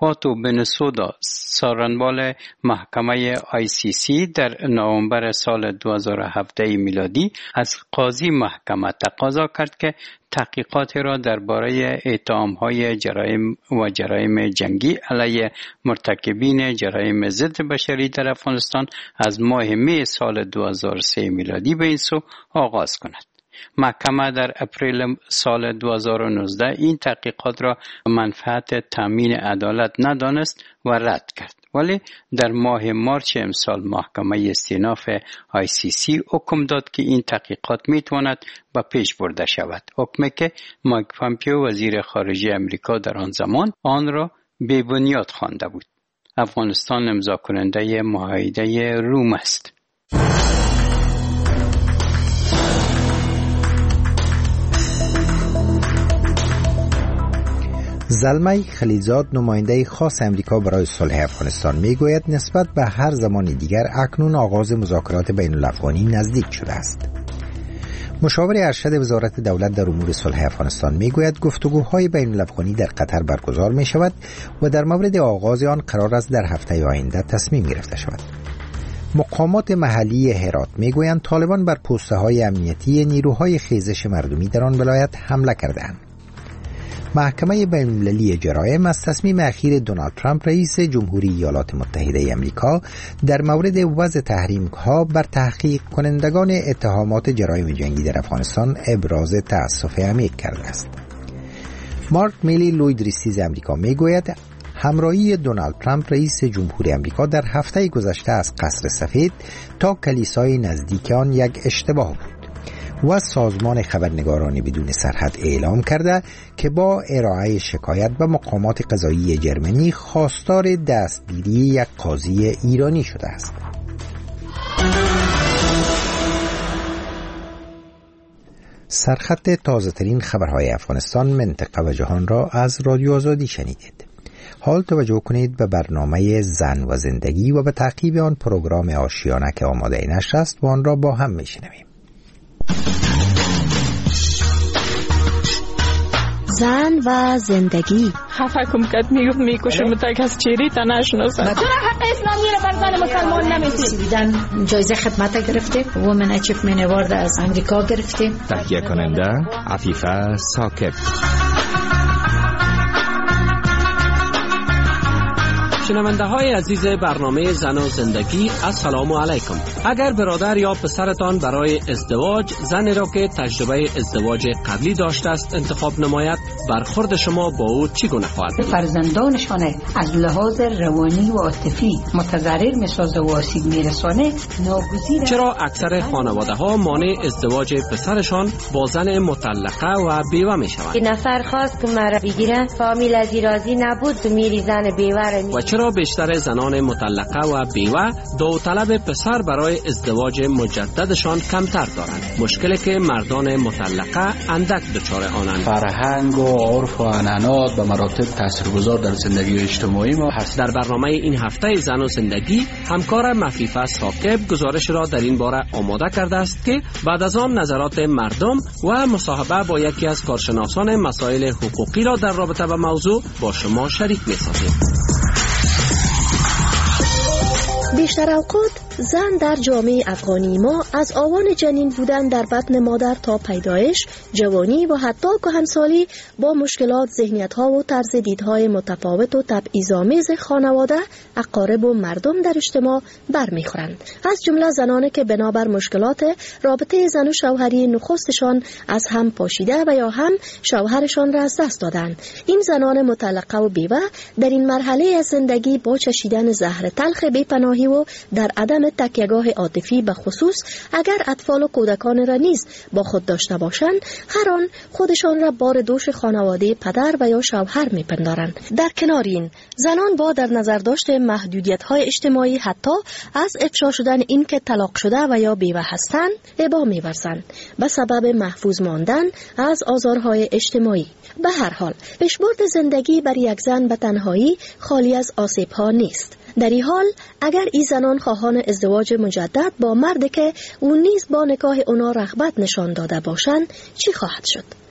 فاتو بنسودا سارنوال محکمه آی سی سی در نوامبر سال دو هزار و هفده میلادی از قاضی محکمه تقاضا کرد که تحقیقات را درباره اتهام‌های جرایم و جرایم جنگی علیه مرتکبین جرایم ضد بشری در افغانستان از ماه می سال دو هزار و سه میلادی به این سو آغاز کند. محکمه در اپریل سال دو هزار و نوزده این تحقیقات را منفعت تامین عدالت ندانست و رد کرد. ولی در ماه مارچ امسال محکمه استیناف آی سی سی حکم داد که این تحقیقات میتواند به پیش برده شود. حکمی که مایک پامپیو وزیر خارجه امریکا در آن زمان آن را بی بنیاد خوانده بود. افغانستان امضا کننده معاهده روم است. زلمه خلیلزاد نماینده خاص امریکا برای صلح افغانستان میگوید نسبت به هر زمان دیگر اکنون آغاز مذاکرات بین الافغانی نزدیک شده است. مشاور ارشد وزارت دولت در امور صلح افغانستان میگوید گفتگوهای بین الافغانی در قطر برگزار می شود و در مورد آغاز آن قرار است در هفته آینده تصمیم گرفته شود. مقامات محلی هرات میگویند طالبان بر پوسته های امنیتی نیروهای خیزش مردمی در آن ولایت حمله کردند. محکمه بین‌المللی جرایم از تصمیم اخیر دونالد ترامپ رئیس جمهوری ایالات متحده آمریکا در مورد وضع تحریم‌ها بر تحقیق کنندگان اتهامات جرایم جنگی در افغانستان ابراز تأسف عمیق کرده است. مارک میلی لوید ریسیز آمریکا میگوید همراهی دونالد ترامپ رئیس جمهوری آمریکا در هفته گذشته از قصر سفید تا کلیسای نزدیک آن یک اشتباه بود و سازمان خبرنگاران بدون سرحد اعلام کرده که با ارائه شکایت به مقامات قضایی جرمنی خواستار دستگیری یک قاضی ایرانی شده است. سرخط تازه‌ترین خبرهای افغانستان، منطقه و جهان را از رادیو آزادی شنیدید. حال توجه کنید به برنامه زن و زندگی و به تعقیب آن پروگرام آشیانه که آماده نشر است و آن را با هم میشنویم. زن و زندگی. خفه کم کت میگفت میکشم تا کس چیری تا نشناسد. چرا حق اسلامی رو بر زن مسلمان نمیدی؟ دیدن جایزه خدمت گرفته، وومن اچیومنت اوارد از امریکا گرفته. تهیه کننده عفیفه ساکت. شنونده های عزیز برنامه زن و زندگی، السلام علیکم. اگر برادر یا پسرتان برای ازدواج زنی را که تجربه ازدواج قبلی داشته است انتخاب نماید، برخورد شما با او چگونه خواهد بود؟ فرزندانشان از لحاظ روانی و عاطفی متضرر می‌سازه و آسیب می‌رسانه، ناگزیر. چرا اکثر خانواده ها مانع ازدواج پسرشان با زن مطلقه و بیوه می‌شوند؟ این نفر خواست که مرا بگیره، فامیل از راضی نبود، تو میری زن بیوه و چرا بیشتر زنان مطلقه و بیوه داوطلب پسر برای ازدواج مجددشان کمتر دارند؟ مشکلی که مردان مطلقه اندک دچار آنند. فرهنگ و عرف و عنعنات به مراتب تاثیرگذار در زندگی اجتماعی ما هست. در برنامه این هفته زن و زندگی همکار مفیفه ثاقب گزارش را در این باره آماده کرده است که بعد از آن نظرات مردم و مصاحبه با یکی از کارشناسان مسائل حقوقی را در رابطه با موضوع با شما شریک می‌سازیم. بیشتر اوقات زن در جامعه افغانی ما از آوان جنین بودن در بطن مادر تا پیدایش، جوانی و حتی کهنسالی با مشکلات، ذهنیت‌ها و طرز دیدهای متفاوت و تبعیض‌آمیز خانواده، اقارب و مردم در اجتماع برمیخورند. از جمله زنانی که بنابر مشکلات رابطه زن و شوهری نخستشان از هم پاشیده و یا هم شوهرشان را از دست دادند. این زنان مطلقه و بیوه در این مرحله از زندگی با چشیدن زهر تلخ بی‌پناهی و در عدم تکیهگاه عاطفی به خصوص اگر اطفال و کودکان را نیز با خود داشته باشند، هر آن خودشان را بار دوش خانواده پدر و یا شوهر میپندارند. در کنار این زنان با در نظر داشته محدودیت‌های اجتماعی حتی از افشا شدن این که طلاق شده و یا بیوه هستند ابا می‌ورزند به سبب محفوظ ماندن از آزارهای اجتماعی. به هر حال پیشبرد زندگی بر یک زن به تنهایی خالی از آسیب‌ها نیست. در این حال اگر این زنان خواهان ازدواج مجدد با مردی که او نیز با نکاح اونا رغبت نشان داده باشند چی خواهد شد؟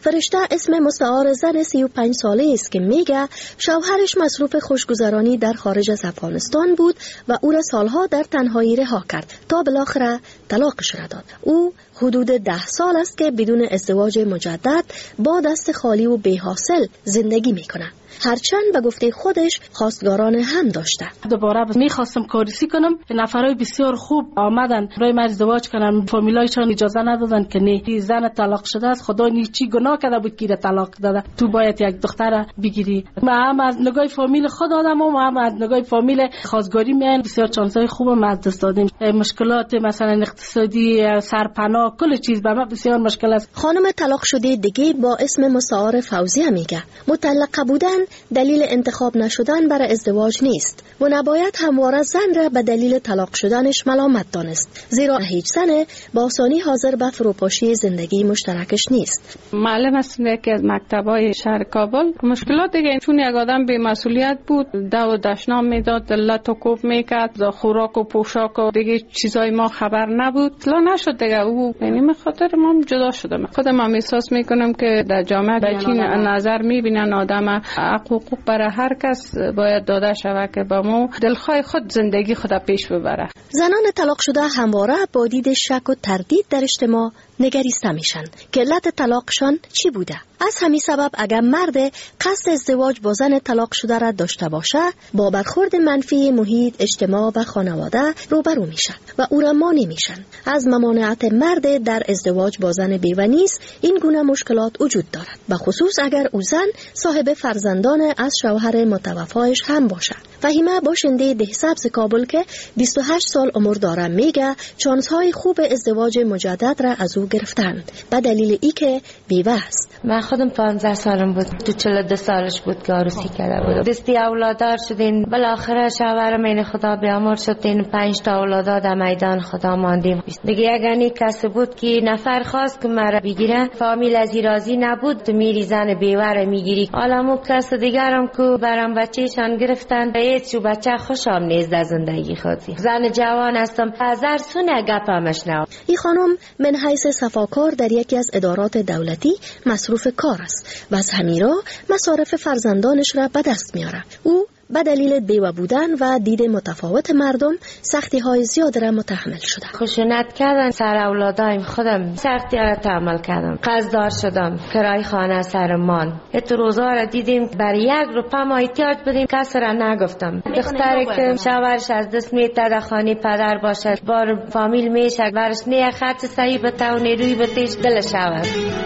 فرشته اسم مستعار زن سی و پنج ساله است که میگه شوهرش مصروف خوشگذرانی در خارج از افغانستان بود و او را سالها در تنهایی رها کرد تا بالاخره طلاقش را داد. او حدود ده سال است که بدون ازدواج مجدد با دست خالی و بی‌حاصل زندگی میکنه. هرچند به گفته خودش خواستگاران هم داشته. دوباره میخواستم کاریسی کنم، نفرای بسیار خوب آمدن برای من ازدواج کنن، فامیلایشان اجازه ندادن که نه، زن طلاق شده است، خدا نی چی گناه کرده بود که طلاق داده، تو باید یک دختر بگیری. ما هم از نگاه فامیل خود آدم و هم از نگاه فامیل خواستگاری میان بسیار چانسای خوب ما از دست دادیم. مشکلات مثلا اقتصادی، سرپناه، کل چیز به ما بسیار مشکل است. خانم طلاق شده دیگه با اسم مستعار فوزیه میگه مطلقه بودن دلیل انتخاب نشدن برای ازدواج نیست و نباید همواره زن را به دلیل طلاق شدنش ملامت دانست، زیرا هیچ زن با آسانی حاضر به فروپاشی زندگی مشترکش نیست. معلم هستم یکی از مکتبای شهر کابل. مشکلات دیگه چون یک آدم بی مسئولیت بود، دو و دشنام میداد، دلت و کوب میکرد، خوراک و پوشاک و دیگه چیزای ما خبر نبود، اصلا نشد دیگه. او یعنی به خاطر ما جدا شدم. خودم هم احساس میکنم که در جامعه به چین نظر میبینن آدم حقوق برای هر کس باید داده شود که با ما دلخواه خود زندگی خود پیش ببره. زنان طلاق شده همواره با دید شک و تردید در اجتماع نگریسته میشن که علت طلاقشان چی بوده. از همین سبب اگر مرد قصد ازدواج با زن طلاق شده را داشته باشه، با برخورد منفی محیط، اجتماع و خانواده روبرو میشن و او را مانع میشن. از ممانعت مرد در ازدواج با زن بیوه نیست این گونه مشکلات وجود دارد، به خصوص اگر او زن صاحب فرزندان از شوهر متوفایش هم باشه. فهیمه باشنده ده سبز کابل که بیست و هشت سال عمر داره میگه چانس‌های خوب ازدواج مجدد را از او گرفتند به دلیل ای که بیوه است. من خودم پانزده سالم بود، تو چهل و دو سالش بود که عروسی کرده بود. دستی اولادار شدین، بالاخره شوهرم این خدا بیامرز شد، این پنج تا اولادار در میدان خدا ماندیم. دیگه اگه کسی بود که نفر خواست که مرا بگیره، فامیل از راضی نبود، تو میری زن بیوه میگیری. حالا مو کس دیگرم که برام بچه‌شان گرفتن، هیچ بچه خوشم نیست در زندگی خودی. زن جوان هستم، هزار سونه گپمش نو. این خانم من حیث صفاکار در یکی از ادارات دولتی مصروف کار است و از همین راه مصارف فرزندانش را به دست میاره. او به دلیل بیوه بودن و دید متفاوت مردم سختی های زیاد را متحمل شده. خشونت کردن سر اولادایم، خودم سختی را تحمل کردم. قرضدار شدم، کرای خانه سرمان. ات روزا را دیدیم بر یک روپا ما احتیاج بدیم، کس را نگفتم. دختری که شوهرش از دست میته در خانه پدر باشد، بار فامیل میشه، برش نه خط صحیح بته و نیروی بتش دل شود.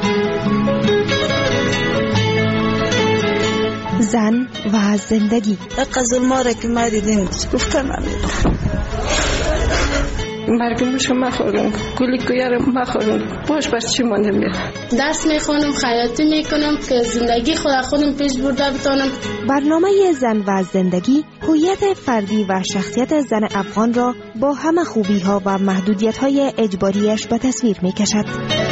زن و زندگی. ظلم را که ما دیدیم گفتم مرگم شما مخورم، گلی کویار مخورم، باش باش چی مانده میاد. درس میخونم، خیاطی میکنم که زندگی خود خودم پیش برده بتانم. برنامه زن و زندگی هویت فردی و شخصیت زن افغان را با همه خوبی ها و محدودیت های اجباریش به تصویر میکشد.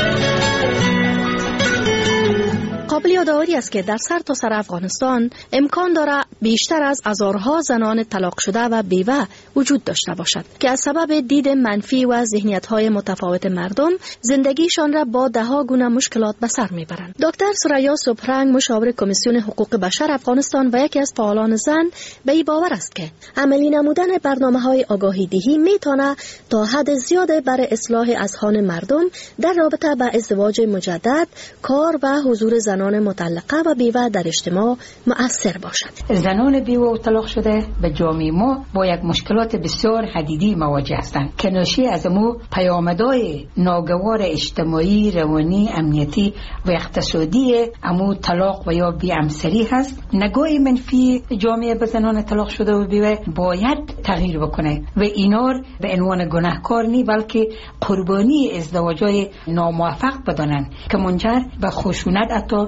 قابل یادآوری است که در سر تا سر افغانستان امکان داره بیشتر از هزارها زنان طلاق شده و بیوه وجود داشته باشد که از سبب دید منفی و ذهنیت‌های متفاوت مردم زندگیشان را با دهها گونه مشکلات به سر میبرند. دکتر سریا صبحرنگ مشاور کمیسیون حقوق بشر افغانستان و یکی از فعالان زن به این باور است که عملی نمودن برنامه‌های آگاهی دهی میتونه تا حد زیاد برای اصلاح اذهان مردم در رابطه با ازدواج مجدد، کار و حضور زنان مطلقه و بیوه در اجتماع مؤثر باشد. زنان بیوه و طلاق شده به جامعه ما با یک مشکلات بسیار حدیدی مواجه هستند که ناشی از امو پیامدهای ناگوار اجتماعی، روانی، امنیتی و اقتصادی امو طلاق و یا بی‌همسری هست. نگاه منفی جامعه به زنان طلاق شده و بیوه باید تغییر بکنه و اینا به عنوان گناهکار نی بلکه قربانی ازدواج‌های ناموفق بدانند که منجر به خشونت حتی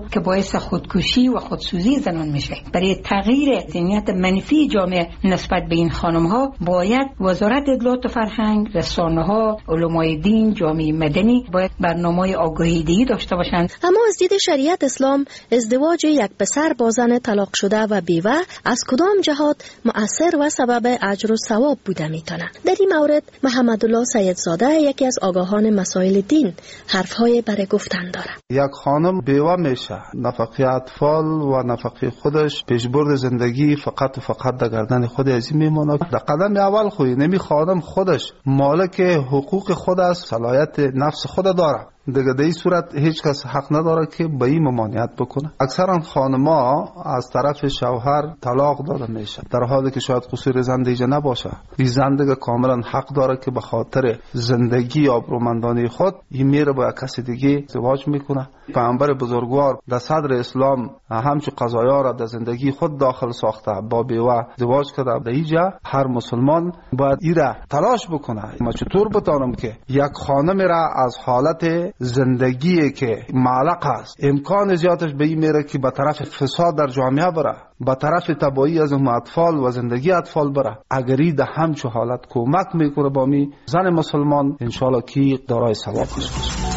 که باعث خودکشی و خودسوزی زنان میشه. برای تغییر ذهنیت منفی جامعه نسبت به این خانم ها باید وزارت اطلاعات و فرهنگ، رسانه ها، علمای دین، جامعه مدنی باید برنامه آگاهیدهی داشته باشند. اما از دید شریعت اسلام ازدواج یک پسر با زن طلاق شده و بیوه از کدام جهات مؤثر و سبب اجر و ثواب بوده میتونه؟ در این مورد محمد الله سیدزاده یکی از آگاهان مسائل دین حرفهای برای گفتن داره. یک خانم بیوه میشه، نفقه اطفال و نفقه خودش پیشبرد زندگی فقط و فقط در گردن خود از این میمونه. در قدم اول خوی نمی خانم خودش مالک حقوق خود است، صلاحیت نفس خود داره. دیگه در این صورت هیچ کس حق نداره که به این ممانعت بکنه. اکثرا خانم‌ها از طرف شوهر طلاق داده میشه در حالی که شاید قصور زن دیگه نباشه. این زن دیگه کاملا حق داره که به خاطر زندگی آبرومندانه خود این میره با کسی دیگه ازدواج میکنه. پیامبر بزرگوار در صدر اسلام همچو قضایا را در زندگی خود داخل ساخته، با بیوه ازدواج کرده. در اینجا هر مسلمان باید این را تلاش بکنه. ما چطور بتانم که یک خانم را از حالت زندگی که معلق است امکان زیادش به این میره که به طرف فساد در جامعه بره، به طرف تباهی از اطفال و زندگی اطفال بره. اگری در همچو حالت کمک میکنه با می زن مسلمان، انشالله کی دارای ثواب است.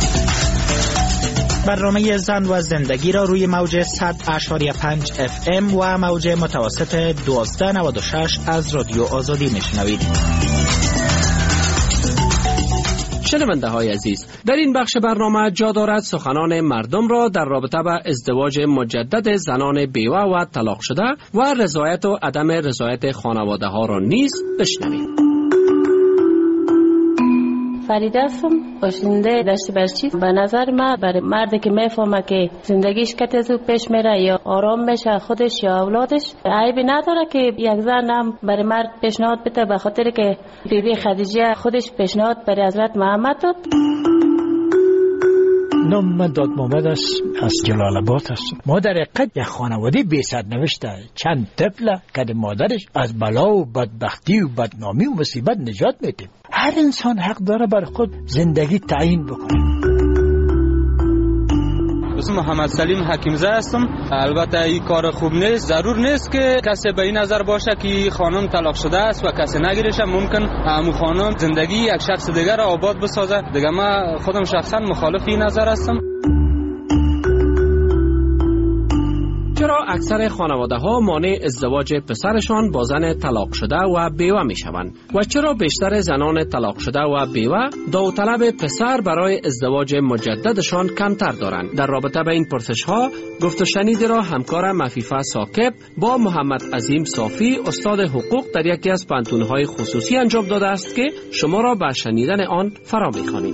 برنامه زن و زندگی را روی موج صد اشاری پنج اف ام و موج متوسط دوازده نود و شش از رادیو آزادی میشنوید. شنونده های عزیز، در این بخش برنامه جا دارد سخنان مردم را در رابطه با ازدواج مجدد زنان بیوه و طلاق شده و رضایت و عدم رضایت خانواده ها را نیز بشنوید. فریده هستم، باشنده دشت برچی. به نظر من برای مردی که میفهمه که زندگیش کت از او پیش میره یا آرام میشه خودش یا اولادش، عیبی نداره که یک زن هم برای مرد پیشنهاد بده، به خاطر که بی بی خدیجه خودش پیشنهاد برای حضرت محمد داد. نام من داد محمد است، از جلال آباد هستم. مادر قد یک خانواده بی سرنوشت چند طفل که مادرش از بلا و بدبختی و بدنامی و مصیبت نجات میده. هر انسان حق داره بر خود زندگی تعیین بکنه. اسم محمد سلیم حکیمزاده هستم. البته این کار خوب نیست. ضرور نیست که کسی به این نظر باشه که خانم طلاق شده است و کسی نگیرشه. ممکن همون خانم زندگی یک شخص دیگر را آباد بسازه. دیگه من خودم شخصا مخالف این نظر هستم. چرا اکثر خانواده ها مانع ازدواج پسرشان با زن طلاق شده و بیوه می شوند و چرا بیشتر زنان طلاق شده و بیوه داوطلب پسر برای ازدواج مجددشان کمتر دارند؟ در رابطه با این پرسش ها گفت و شنیدی را همکار مفیفه ساکب با محمد عظیم صافی استاد حقوق در یکی از پانتون‌های خصوصی انجام داده است که شما را به شنیدن آن فرا می‌خوانیم.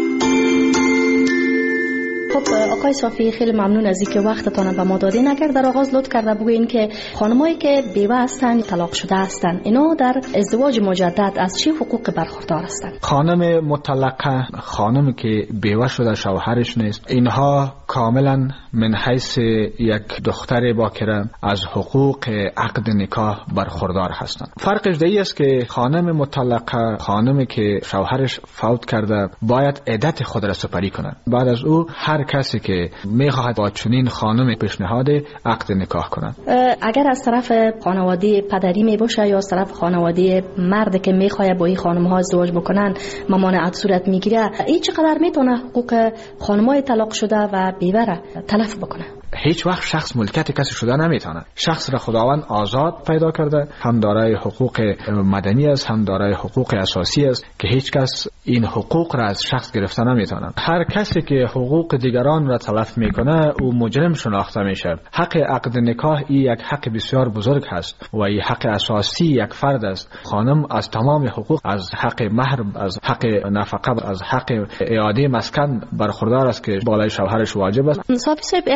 خب آقای صافی، خیلی ممنون از اینکه وقتتان به ما دادین. اگر در آغاز لطف کرده بگوین که خانمایی که بیوه هستند، طلاق شده هستند، اینا در ازدواج مجدد از چه حقوق برخوردار هستند؟ خانم مطلقه، خانمی که بیوه شده شوهرش نیست، اینها کاملا من حیث یک دختر باکره از حقوق عقد نکاح برخوردار هستند. فرقش در این است که خانم مطلقه، خانمی که شوهرش فوت کرده، باید عدت خود را سپری کنند. بعد از او هر کسی که میخواهد با چنین خانم پیشنهاد عقد نکاح کنند. اگر از طرف خانواده پدری می باشه یا از طرف خانواده مرد که میخواد با این خانم ها ازدواج بکنن ممانعت صورت میگیره، این چقدر میتونه حقوق خانمای طلاق شده و بیوه را تلف بکنه؟ هیچ وقت شخص ملکیت کسی شده نمیتونه. شخص را خداوند آزاد پیدا کرده، هم دارای حقوق مدنی است، هم دارای حقوق اساسی است که هیچ کس این حقوق را از شخص گرفته نمیتونه. هر کسی که حقوق دیگران را تلف میکنه او مجرم شناخته میشه. حق عقد نکاح این یک حق بسیار بزرگ هست و این حق اساسی یک فرد است. خانم از تمام حقوق، از حق مهر، از حق نفقه، از حق اعاده مسکن برخوردار است که بالای شوهرش واجب است. صافی صاحب، یک چیز دیگر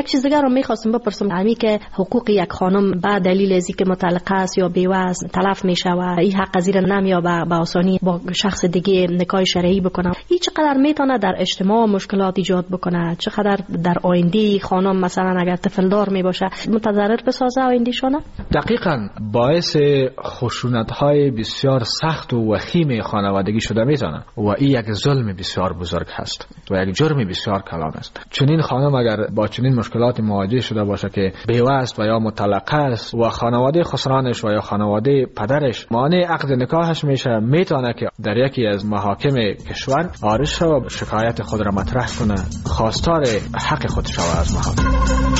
را میخواستم بپرسم همی که حقوق یک خانم به دلیل از اینکه مطلقه است یا بیوه است تلف میشه و این حق از این نمیابه به آسانی با شخص دیگه نکاح شرعی بکنه، این چقدر میتونه در اجتماع مشکلات ایجاد بکنه؟ چقدر در آینده خانم مثلا اگر طفل دار میباشه متضرر بسازه آیندهشونه؟ دقیقاً باعث خشونت‌های بسیار سخت و وخیم خانوادگی شده میتونه و این یک ظلم بسیار بزرگ هست و یک جرم بسیار کلان است. چنین خانم اگر با چنین مشکلات مواجه شده باشه که بیوه است و یا مطلقه است و خانواده خسرانش و یا خانواده پدرش مانع عقد نکاحش میشه، میتونه که در یکی از محاکم کشور عارض شود و شکایت خود را مطرح کنه، خواستار حق خود شود از محاکم.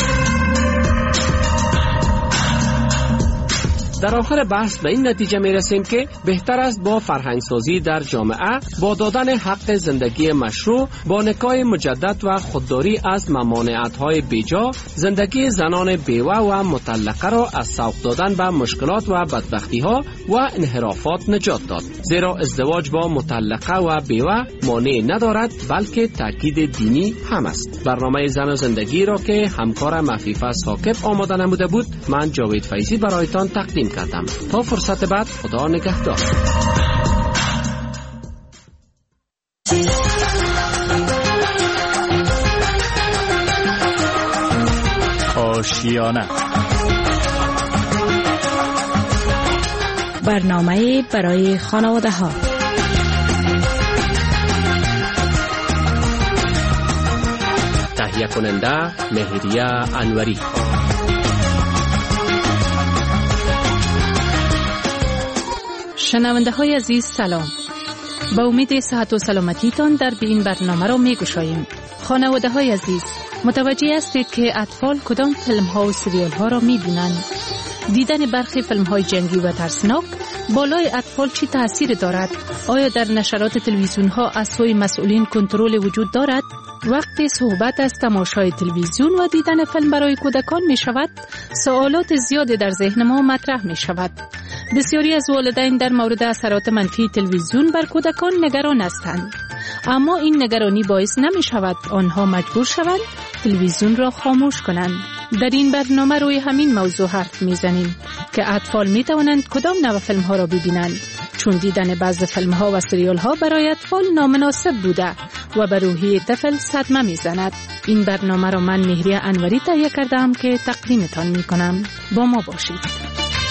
در آخر بحث به این نتیجه می رسیم که بهتر است با فرهنگسازی در جامعه با دادن حق زندگی مشروع با نکاح مجدد و خودداری از ممانعت‌های بیجا زندگی زنان بیوه و مطلقه را از سوق دادن به مشکلات و بدبختی‌ها و انحرافات نجات داد، زیرا ازدواج با مطلقه و بیوه مانع ندارد بلکه تاکید دینی هم است. برنامه زن و زندگی را که همکار مفیفه ثاقب آماده نموده بود، من جاوید فیضی برایتان تقدیم کردم. تا فرصت بعد، خدا نگهدار. آشیانه، برنامه برای خانواده ها. تهیه کننده مهریه انوری. شنونده های عزیز سلام، با امید صحت و سلامتیتان در به این برنامه را می گشاییم. خانواده های عزیز، متوجه هستید که اطفال کدام فیلم ها و سریال ها را می بینند؟ دیدن برخی فیلم های جنگی و ترسناک بالای اطفال چی تأثیر دارد؟ آیا در نشرات تلویزیون ها از سوی مسئولین کنترل وجود دارد؟ وقتی صحبت از تماشای تلویزیون و دیدن فیلم برای کودکان می شود، سوالات زیادی در ذهن ما مطرح می شود. بسیاری از والدین در مورد اثرات منفی تلویزیون بر کودکان نگران هستند، اما این نگرانی باعث نمی شود آنها مجبور شوند تلویزیون را خاموش کنند. در این برنامه روی همین موضوع حرف می زنیم که اطفال می توانند کدام نوع فیلم ها را ببینند، چون دیدن بعض فیلم ها و سریال ها برای اطفال نامناسب بوده و به روحیه طفل صدمه می زند. این برنامه را من مهریه انوری تهیه کردم که تقدیمتان می کنم. با ما باشید.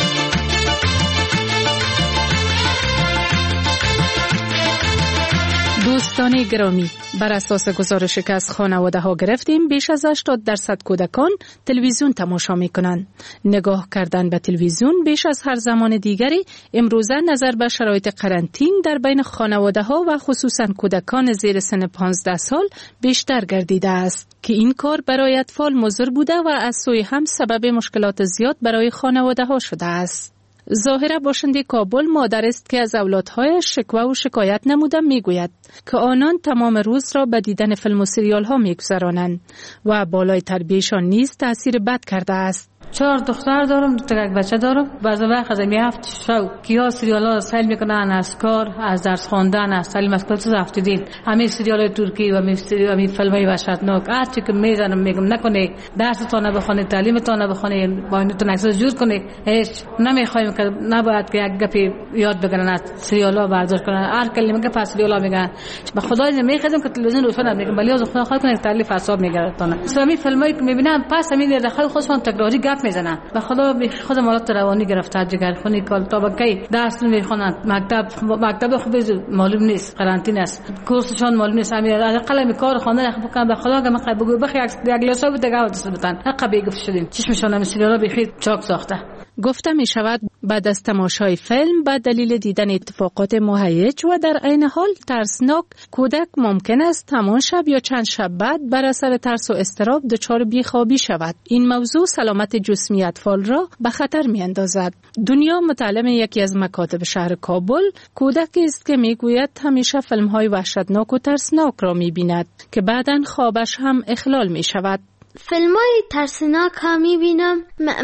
دوستان گرامی، بر اساس گزارشی که از خانواده ها گرفتیم، بیش از هشتاد درصد کودکان تلویزیون تماشا می کنند. نگاه کردن به تلویزیون بیش از هر زمان دیگری امروزه نظر به شرایط قرنطین در بین خانواده ها و خصوصا کودکان زیر سن پانزده سال بیشتر گردیده است که این کار برای اطفال مضر بوده و از سوی هم سبب مشکلات زیاد برای خانواده ها شده است. ظاهره باشنده کابل مادر است که از اولادهایش شکوه و شکایت نموده میگوید که آنان تمام روز را به دیدن فیلم و سریال ها میگذرانند و بالای تربیهشان نیز تأثیر بد کرده است. چهار دختر دارم، دو یک بچه دارم. بعضی وقت از می هفت شو کیا سریال ها سیل میکنن، از کار، از درس خواندن، از تعلیم از کلاس رفتید. همین سریال های ترکی و همین سریال همین فیلم های وحشتناک هر چی که میزنم میگم نکنه، درس تا نبخونه، تعلیم تا نبخونه، با اینتون عکس جور کنه. هیچ نمیخوایم که نباید که یک گپی یاد بگیرن از سریال ها برداشت کنن. هر کلمه که پس سریال ها میگن به خدا نمیخوام که تلویزیون روشن میگم، ولی از خدا خواهد کنه تعلیف اعصاب میگیره تا نه. اسلامی فیلم هایی که میبینن پس همین دخل خودشون تکراری گپ میزنن. به خدا به خود مالات روانی گرفته، جگرخونی کال طبقه درس میخونن، مکتب مکتب خوب معلوم نیست، قرنطینه است، کورسشون معلوم نیست، همین قلم کار خواندن بکنن. به خدا که من بگو بخی یک گلاس آب دیگه دست بدن، حق بیگفت شدیم چشمشون هم سریالا بخیر چاک ساخته. گفته می شود بعد از تماشای فیلم به دلیل دیدن اتفاقات مهیج و در عین حال ترسناک، کودک ممکن است همان شب یا چند شب بعد بر اثر ترس و اضطراب دچار بیخوابی شود. این موضوع سلامت جسمی اطفال را به خطر می اندازد. دنیا متعلم یکی از مکاتب شهر کابل کودکی است که می گوید همیشه فیلم های وحشتناک و ترسناک را می بیند که بعداً خوابش هم اخلال می شود. فیلم های ترسناک ها میبینم،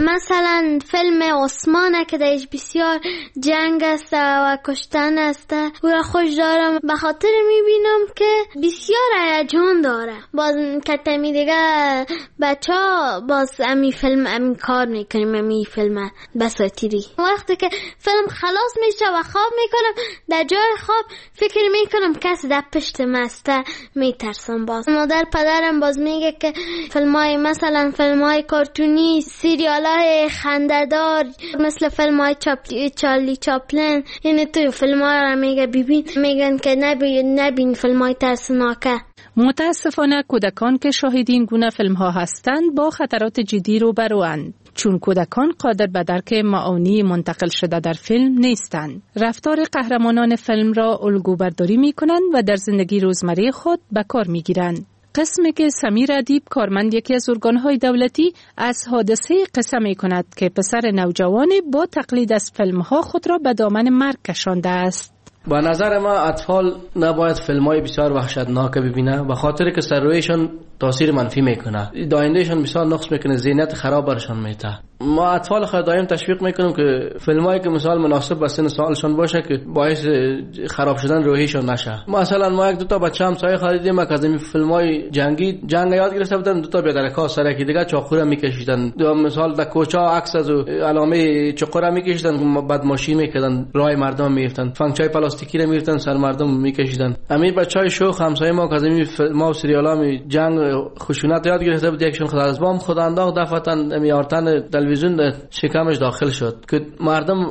مثلا فیلم عثمانه که درش بسیار جنگ است و کشتن است، او را خوش دارم به خاطر میبینم که بسیار هیجان داره. باز کتمی دیگه بچه ها باز امی فیلم امی کار میکنیم، امی فیلم بساتیری. وقتی که فیلم خلاص میشه و خواب میکنم، در جای خواب فکر میکنم کسی در پشت مسته میترسم. باز مادر پدرم باز میگه که فیلم های مثلا فیلم های کارتونی، سیریال های خنده‌دار مثل فیلم های چاپلی چارلی چاپلین، یعنی تو فیلم ها را میگه ببین، میگن که نبین نبین فیلم های ترسناکه. متاسفانه کودکان که شاهد این گونه فیلم ها هستند با خطرات جدی رو بروند، چون کودکان قادر به درک معانی منتقل شده در فیلم نیستند. رفتار قهرمانان فیلم را الگو برداری می کنند و در زندگی روزمره خود به کار می گیرند. قسمی که سمیر ادیب، کارمند یکی از ارگان‌های دولتی، از حادثه قصه می کند که پسر نوجوانی با تقلید از فیلم‌ها خود را به دامن مرگ کشانده است. با نظر ما اطفال نباید فیلم‌های بسیار وحشتناک ببینه، به خاطر که سر رویشان تاثیر منفی میکنه، دایندهشان بسیار نقص میکنه، ذهنیت خراب برشان میده. ما اطفال خود دائم تشویق میکنیم که فیلمایی که مثال مناسب به سن سالشان باشه که باعث خراب شدن روحیشان نشه. مثلا ما یک دو تا بچه‌ام سایه خریدیم که از این فیلمای جنگی جنگ یاد گرفته بودن، دو تا بیادرکا سر یکی دیگه چاقو میکشیدن، مثال در کوچه عکس از علامه چقور میکشیدن، بعد ماشین میکردن راه مردم میفتن، فنگچای پلاستیکی رو میفتن سر مردم میکشیدن. همین بچهای شوخ همسایه ما که از این فیلم و سریالا جنگ خشونت یاد گرفته بود، یکشون خود از بام خود انداخت دفتن میارتن تلویزیون شکمش داخل شد که مردم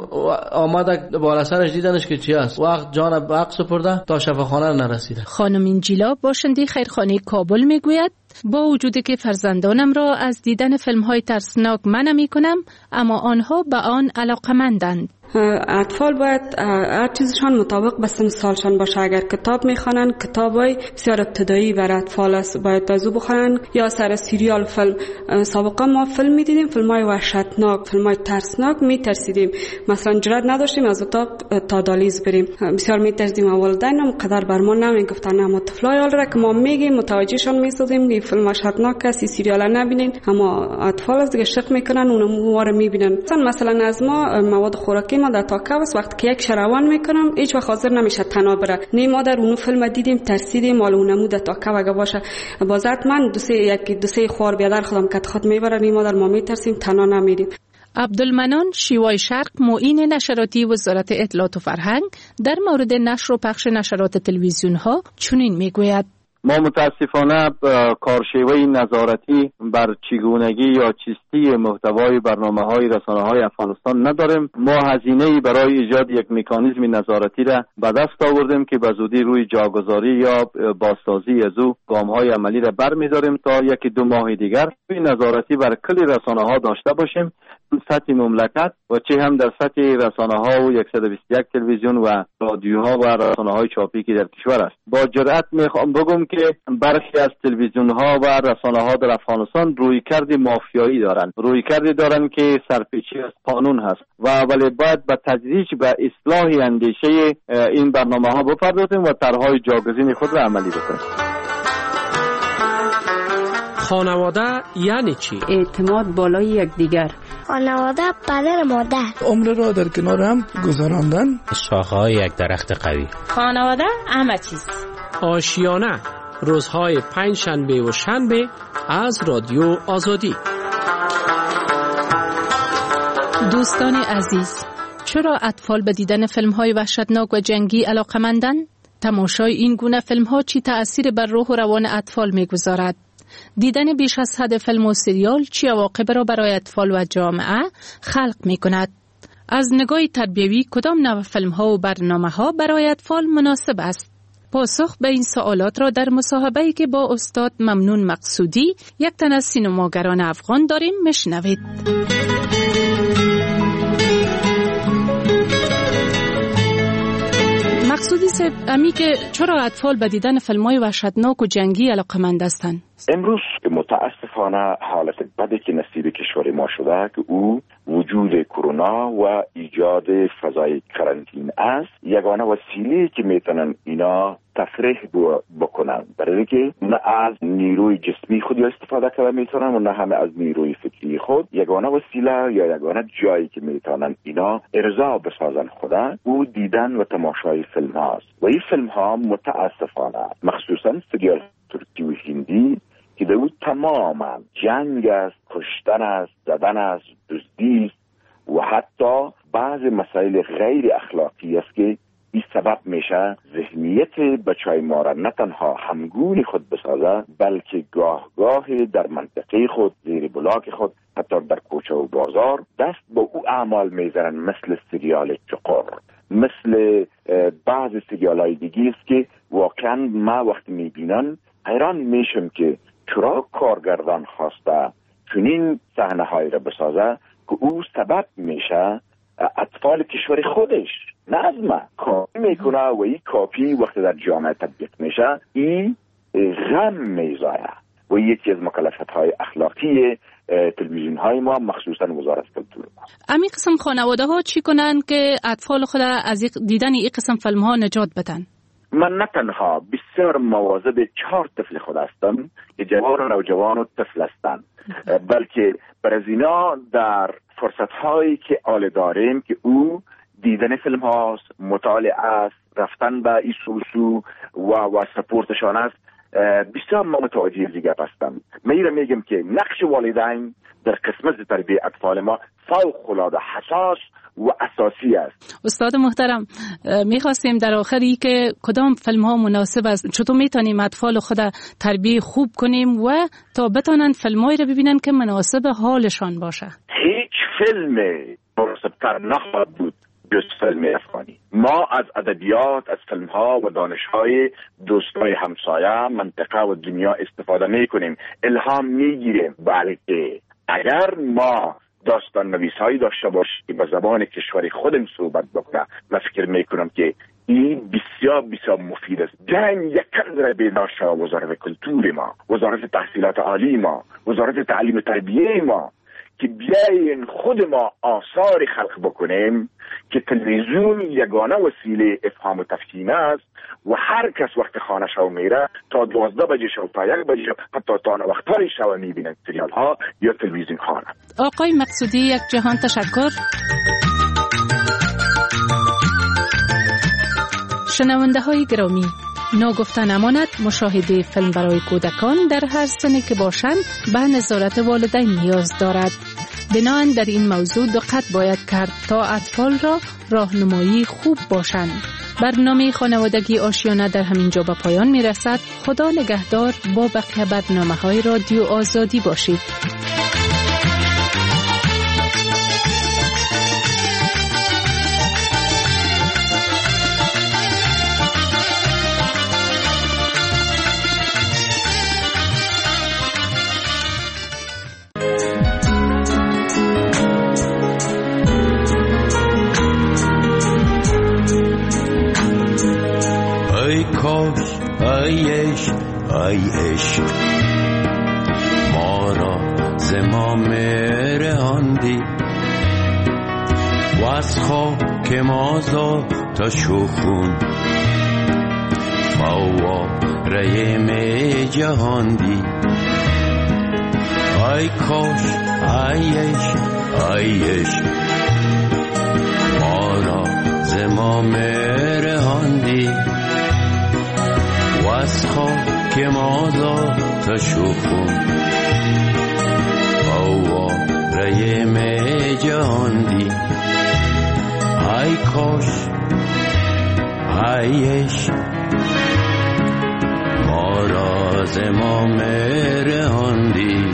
آمده بالا سرش دیدنش که چی است، وقت جان به حق سپرده تا شفاخانه نرسیده. خانم انجیلا باشنده خیرخانه کابل میگوید با وجودی که فرزندانم را از دیدن فیلم های ترسناک منع میکنم، اما آنها به آن علاقمندند. اطفال باید هر چیزشان مطابق به سن سالشان باشه. اگر کتاب میخوانن، کتابای بسیار ابتدایی برای اطفال است، باید از او بخوانن، یا سر سریال فیلم. سابقا ما فیلم میدیدیم، فیلمای وحشتناک، فیلمای ترسناک، میترسیدیم، مثلا جرئت نداشتیم از اتاق تا دالیز بریم، بسیار میترسیدیم. والدینم قدر بر ما نمیگفتن، اما طفلای حال را که ما میگیم متوجهشان میسازیم که فیلم وحشتناک است، سریالا نبینین، اما اطفال از دیگه شق میکنن، اونم ما رو میبینن. مثلا مثلا از ما مواد خوراکی ما در تاکاوس وقت که یک شروان میکنم هیچ وقت حاضر نمیشه تنها بره. نه ما در اون فیلم دیدیم ترسیدیم، مال اونمو در تاکاو اگه باشه بازات من دو سه یک دو سه خوار بیادر خودم کت خود میبره، نه ما در ما میترسیم، تنها نمیریم. عبدالمنان شیوای شرق، معین نشراتی وزارت اطلاعات و فرهنگ، در مورد نشر و پخش نشرات تلویزیون ها چنین میگوید: ما متاسفانه کارشیوه نظارتی بر چگونگی یا چیستی محتوای برنامه‌های رسانه‌های افغانستان نداریم. ما هزینه‌ای برای ایجاد یک مکانیزم نظارتی را به دست آوردیم که به زودی روی جاگذاری یا بازسازی از او گام‌های عملی را برمی‌داریم تا یکی دو ماه دیگر این نظارتی بر کل رسانه‌ها داشته باشیم، تو سطح مملکت و چه هم در سطح رسانه‌ها و صد و بیست و یک تلویزیون و رادیوها و رسانه‌های چاپی که در کشور است. با جرأت میخوام بگم که برخی از تلویزیون‌ها و رسانه‌ها در افغانستان رویکرد مافیایی دارند، رویکردی دارند که سرپیچی از قانون هست و ولی باید به تدریج به اصلاح اندیشه این برنامه‌ها بپردازیم و طرح‌های جاگزین خود را عملی بکنیم. خانواده یعنی چی؟ اعتماد بالای یکدیگر. خانواده پدر مادر. عمر را در کنار هم گذراندن. شاخه‌های یک درخت قوی. خانواده همه چیز. آشیانه، روزهای پنج شنبه و شنبه از رادیو آزادی. دوستان عزیز، چرا اطفال به دیدن فیلم‌های وحشتناک و جنگی علاقه‌مندند؟ تماشای این گونه فیلم‌ها چی تأثیر بر روح و روان اطفال می‌گذارد؟ دیدن بیش از حد فیلم و سریال چی عواقب را برای اطفال و جامعه خلق می‌کند؟ از نگاه تربیوی کدام نوع فیلم‌ها و برنامه‌ها برای اطفال مناسب است؟ پاسخ به این سوالات را در مصاحبه‌ای که با استاد ممنون مقصودی، یک تن از سینماگران افغان داریم، میشنوید. مقصودی صاحب، امی که چرا اطفال به دیدن فیلم‌های وحشتناک و جنگی علاقه‌مند هستند؟ امروز که متاسفانه حالت بدی که نصیب مصیبه کشور ما شده که او وجود کرونا و ایجاد فضای کرانتین است. یگانه وسیله که میتونن اینا تفریح بکنن، برای که نه از نیروی جسمی خود استفاده کنن میتونن و نه همه از نیروی فکری خود. یگانه وسیله یا یگانه جایی که میتونن اینا ارضا بسازن خودن او دیدن و تماشای فیلم هاست. و این فیلم ها متاسفانه مخصوصا سریال ترکی و هندی که در او تماما جنگ است، کشتن است، زدن است، دزدی است و حتی بعض مسائل غیر اخلاقی است که این سبب میشه ذهنیت بچهای ما را نه تنها همگون خود بسازه، بلکه گاه گاه در منطقه خود، زیر بلاک خود، حتی در کوچه و بازار دست با او اعمال میزنن، مثل سریال چقر، مثل بعض سریال های دیگی است که واقعا ما وقتی میبینن حیران میشم که چرا کارگردان خواسته چنین صحنه هایی را بسازه که او سبب میشه اطفال کشور خودش نه از ما کاپی میکنه و این کاپی وقتی در جامعه تطبیق میشه این غم میزایه و یکی از مکلفیت های اخلاقی تلویزیون های ما مخصوصا وزارت کلتور ما. امی قسم خانواده ها چی کنن که اطفال خود از دیدن این قسم فیلم ها نجات بدن؟ من نه تنها بسیار مواظب چهار طفل خود هستم که جوان و نوجوان و طفل هستند، بلکه بر از اینا در فرصت هایی که آل داریم که او دیدن فیلم هاست، مطالعه است، رفتن به ای سوسو و و سپورتشان است، بسیار ما متوجه دیگه هستم. من ایره میگم که نقش والدین در قسمت تربیت اطفال ما فوق العاده حساس و اساسی است. استاد محترم، میخواستیم در آخری که کدام فیلم ها مناسب است، چطور میتونیم اطفال خود تربیت خوب کنیم و تا بتونن فیلم هایی رو ببینن که مناسب حالشان باشه؟ هیچ فیلم مناسب تر نخواهد بود جز فیلم افغانی. ما از ادبیات، از فیلم ها و دانش های دوستای همسایه، منطقه و دنیا استفاده میکنیم، الهام میگیریم، بلکه اگر ما داستان نویس هایی داشته باشیم که به زبان کشوری خودم صحبت بکنه، من فکر میکنم که این بسیار بسیار مفید است. جنگ یک کردر بیدار شد وزارت کلتور ما، وزارت تحصیلات عالی ما، وزارت تعلیم و تربیه ما که بیاین خود ما آثار خلق بکنیم که تلویزیون یگانه وسیله افهام و تفهیم است و هر کس وقت خانه شو میره تا دوازده بجه شو تا یک بجه حتی تا وقتهای شو میبینن سریال ها یا تلویزیون خانه. آقای مقصودی، یک جهان تشکر. شنونده های گرامی، ناگفته نماند مشاهده فیلم برای کودکان در هر سنی که باشند به نظارت والدین نیاز دارد. بنابراین در این موضوع دقت باید کرد تا اطفال را راهنمایی خوب باشند. برنامه خانوادگی آشیانه در همین جا به پایان می رسد. خدا نگهدار. با بقیه برنامه های رادیو آزادی باشید. ای عشق ای عشق ما را ز ما مرهاندی و از خاک ما تا شخون فواره می جهاندی. ای کاش ای عشق ای عشق ما را ز ما مرهاندی و از خاک ما تا شخون فواره می جهاندی. ای کاش ای عشق ما را ز ما مرهاندی.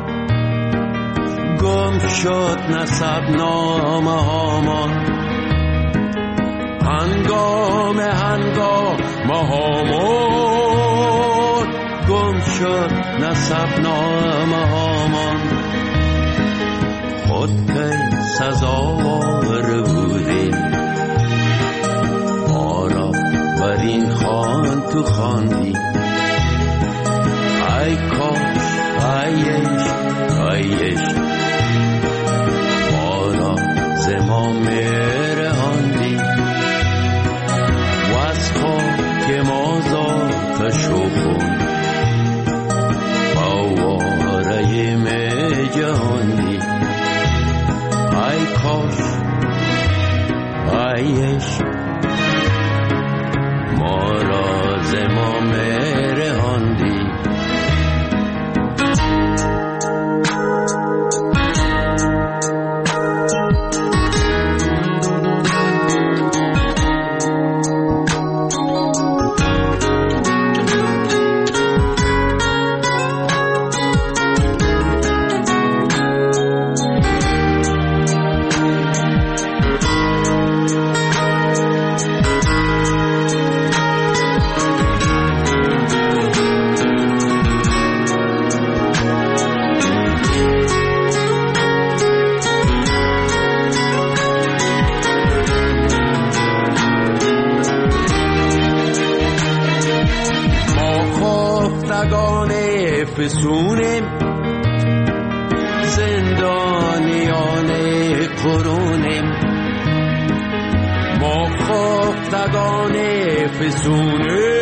شد نسب نامه هامان هنگام هنگام هامون گم شد نسب نامه هامان خود که سزاوار بودیم ما را بر این خان تو خواندی ای کاش ای عشق ای عشق ما را ز ما میرهاندی و از خاک ما ذاتش و خون باواره می جهاندی ای کاش ای عشق ما را ز ما میرهاندی فسونیم زندانیان قرونیم ما خفتگان فسونیم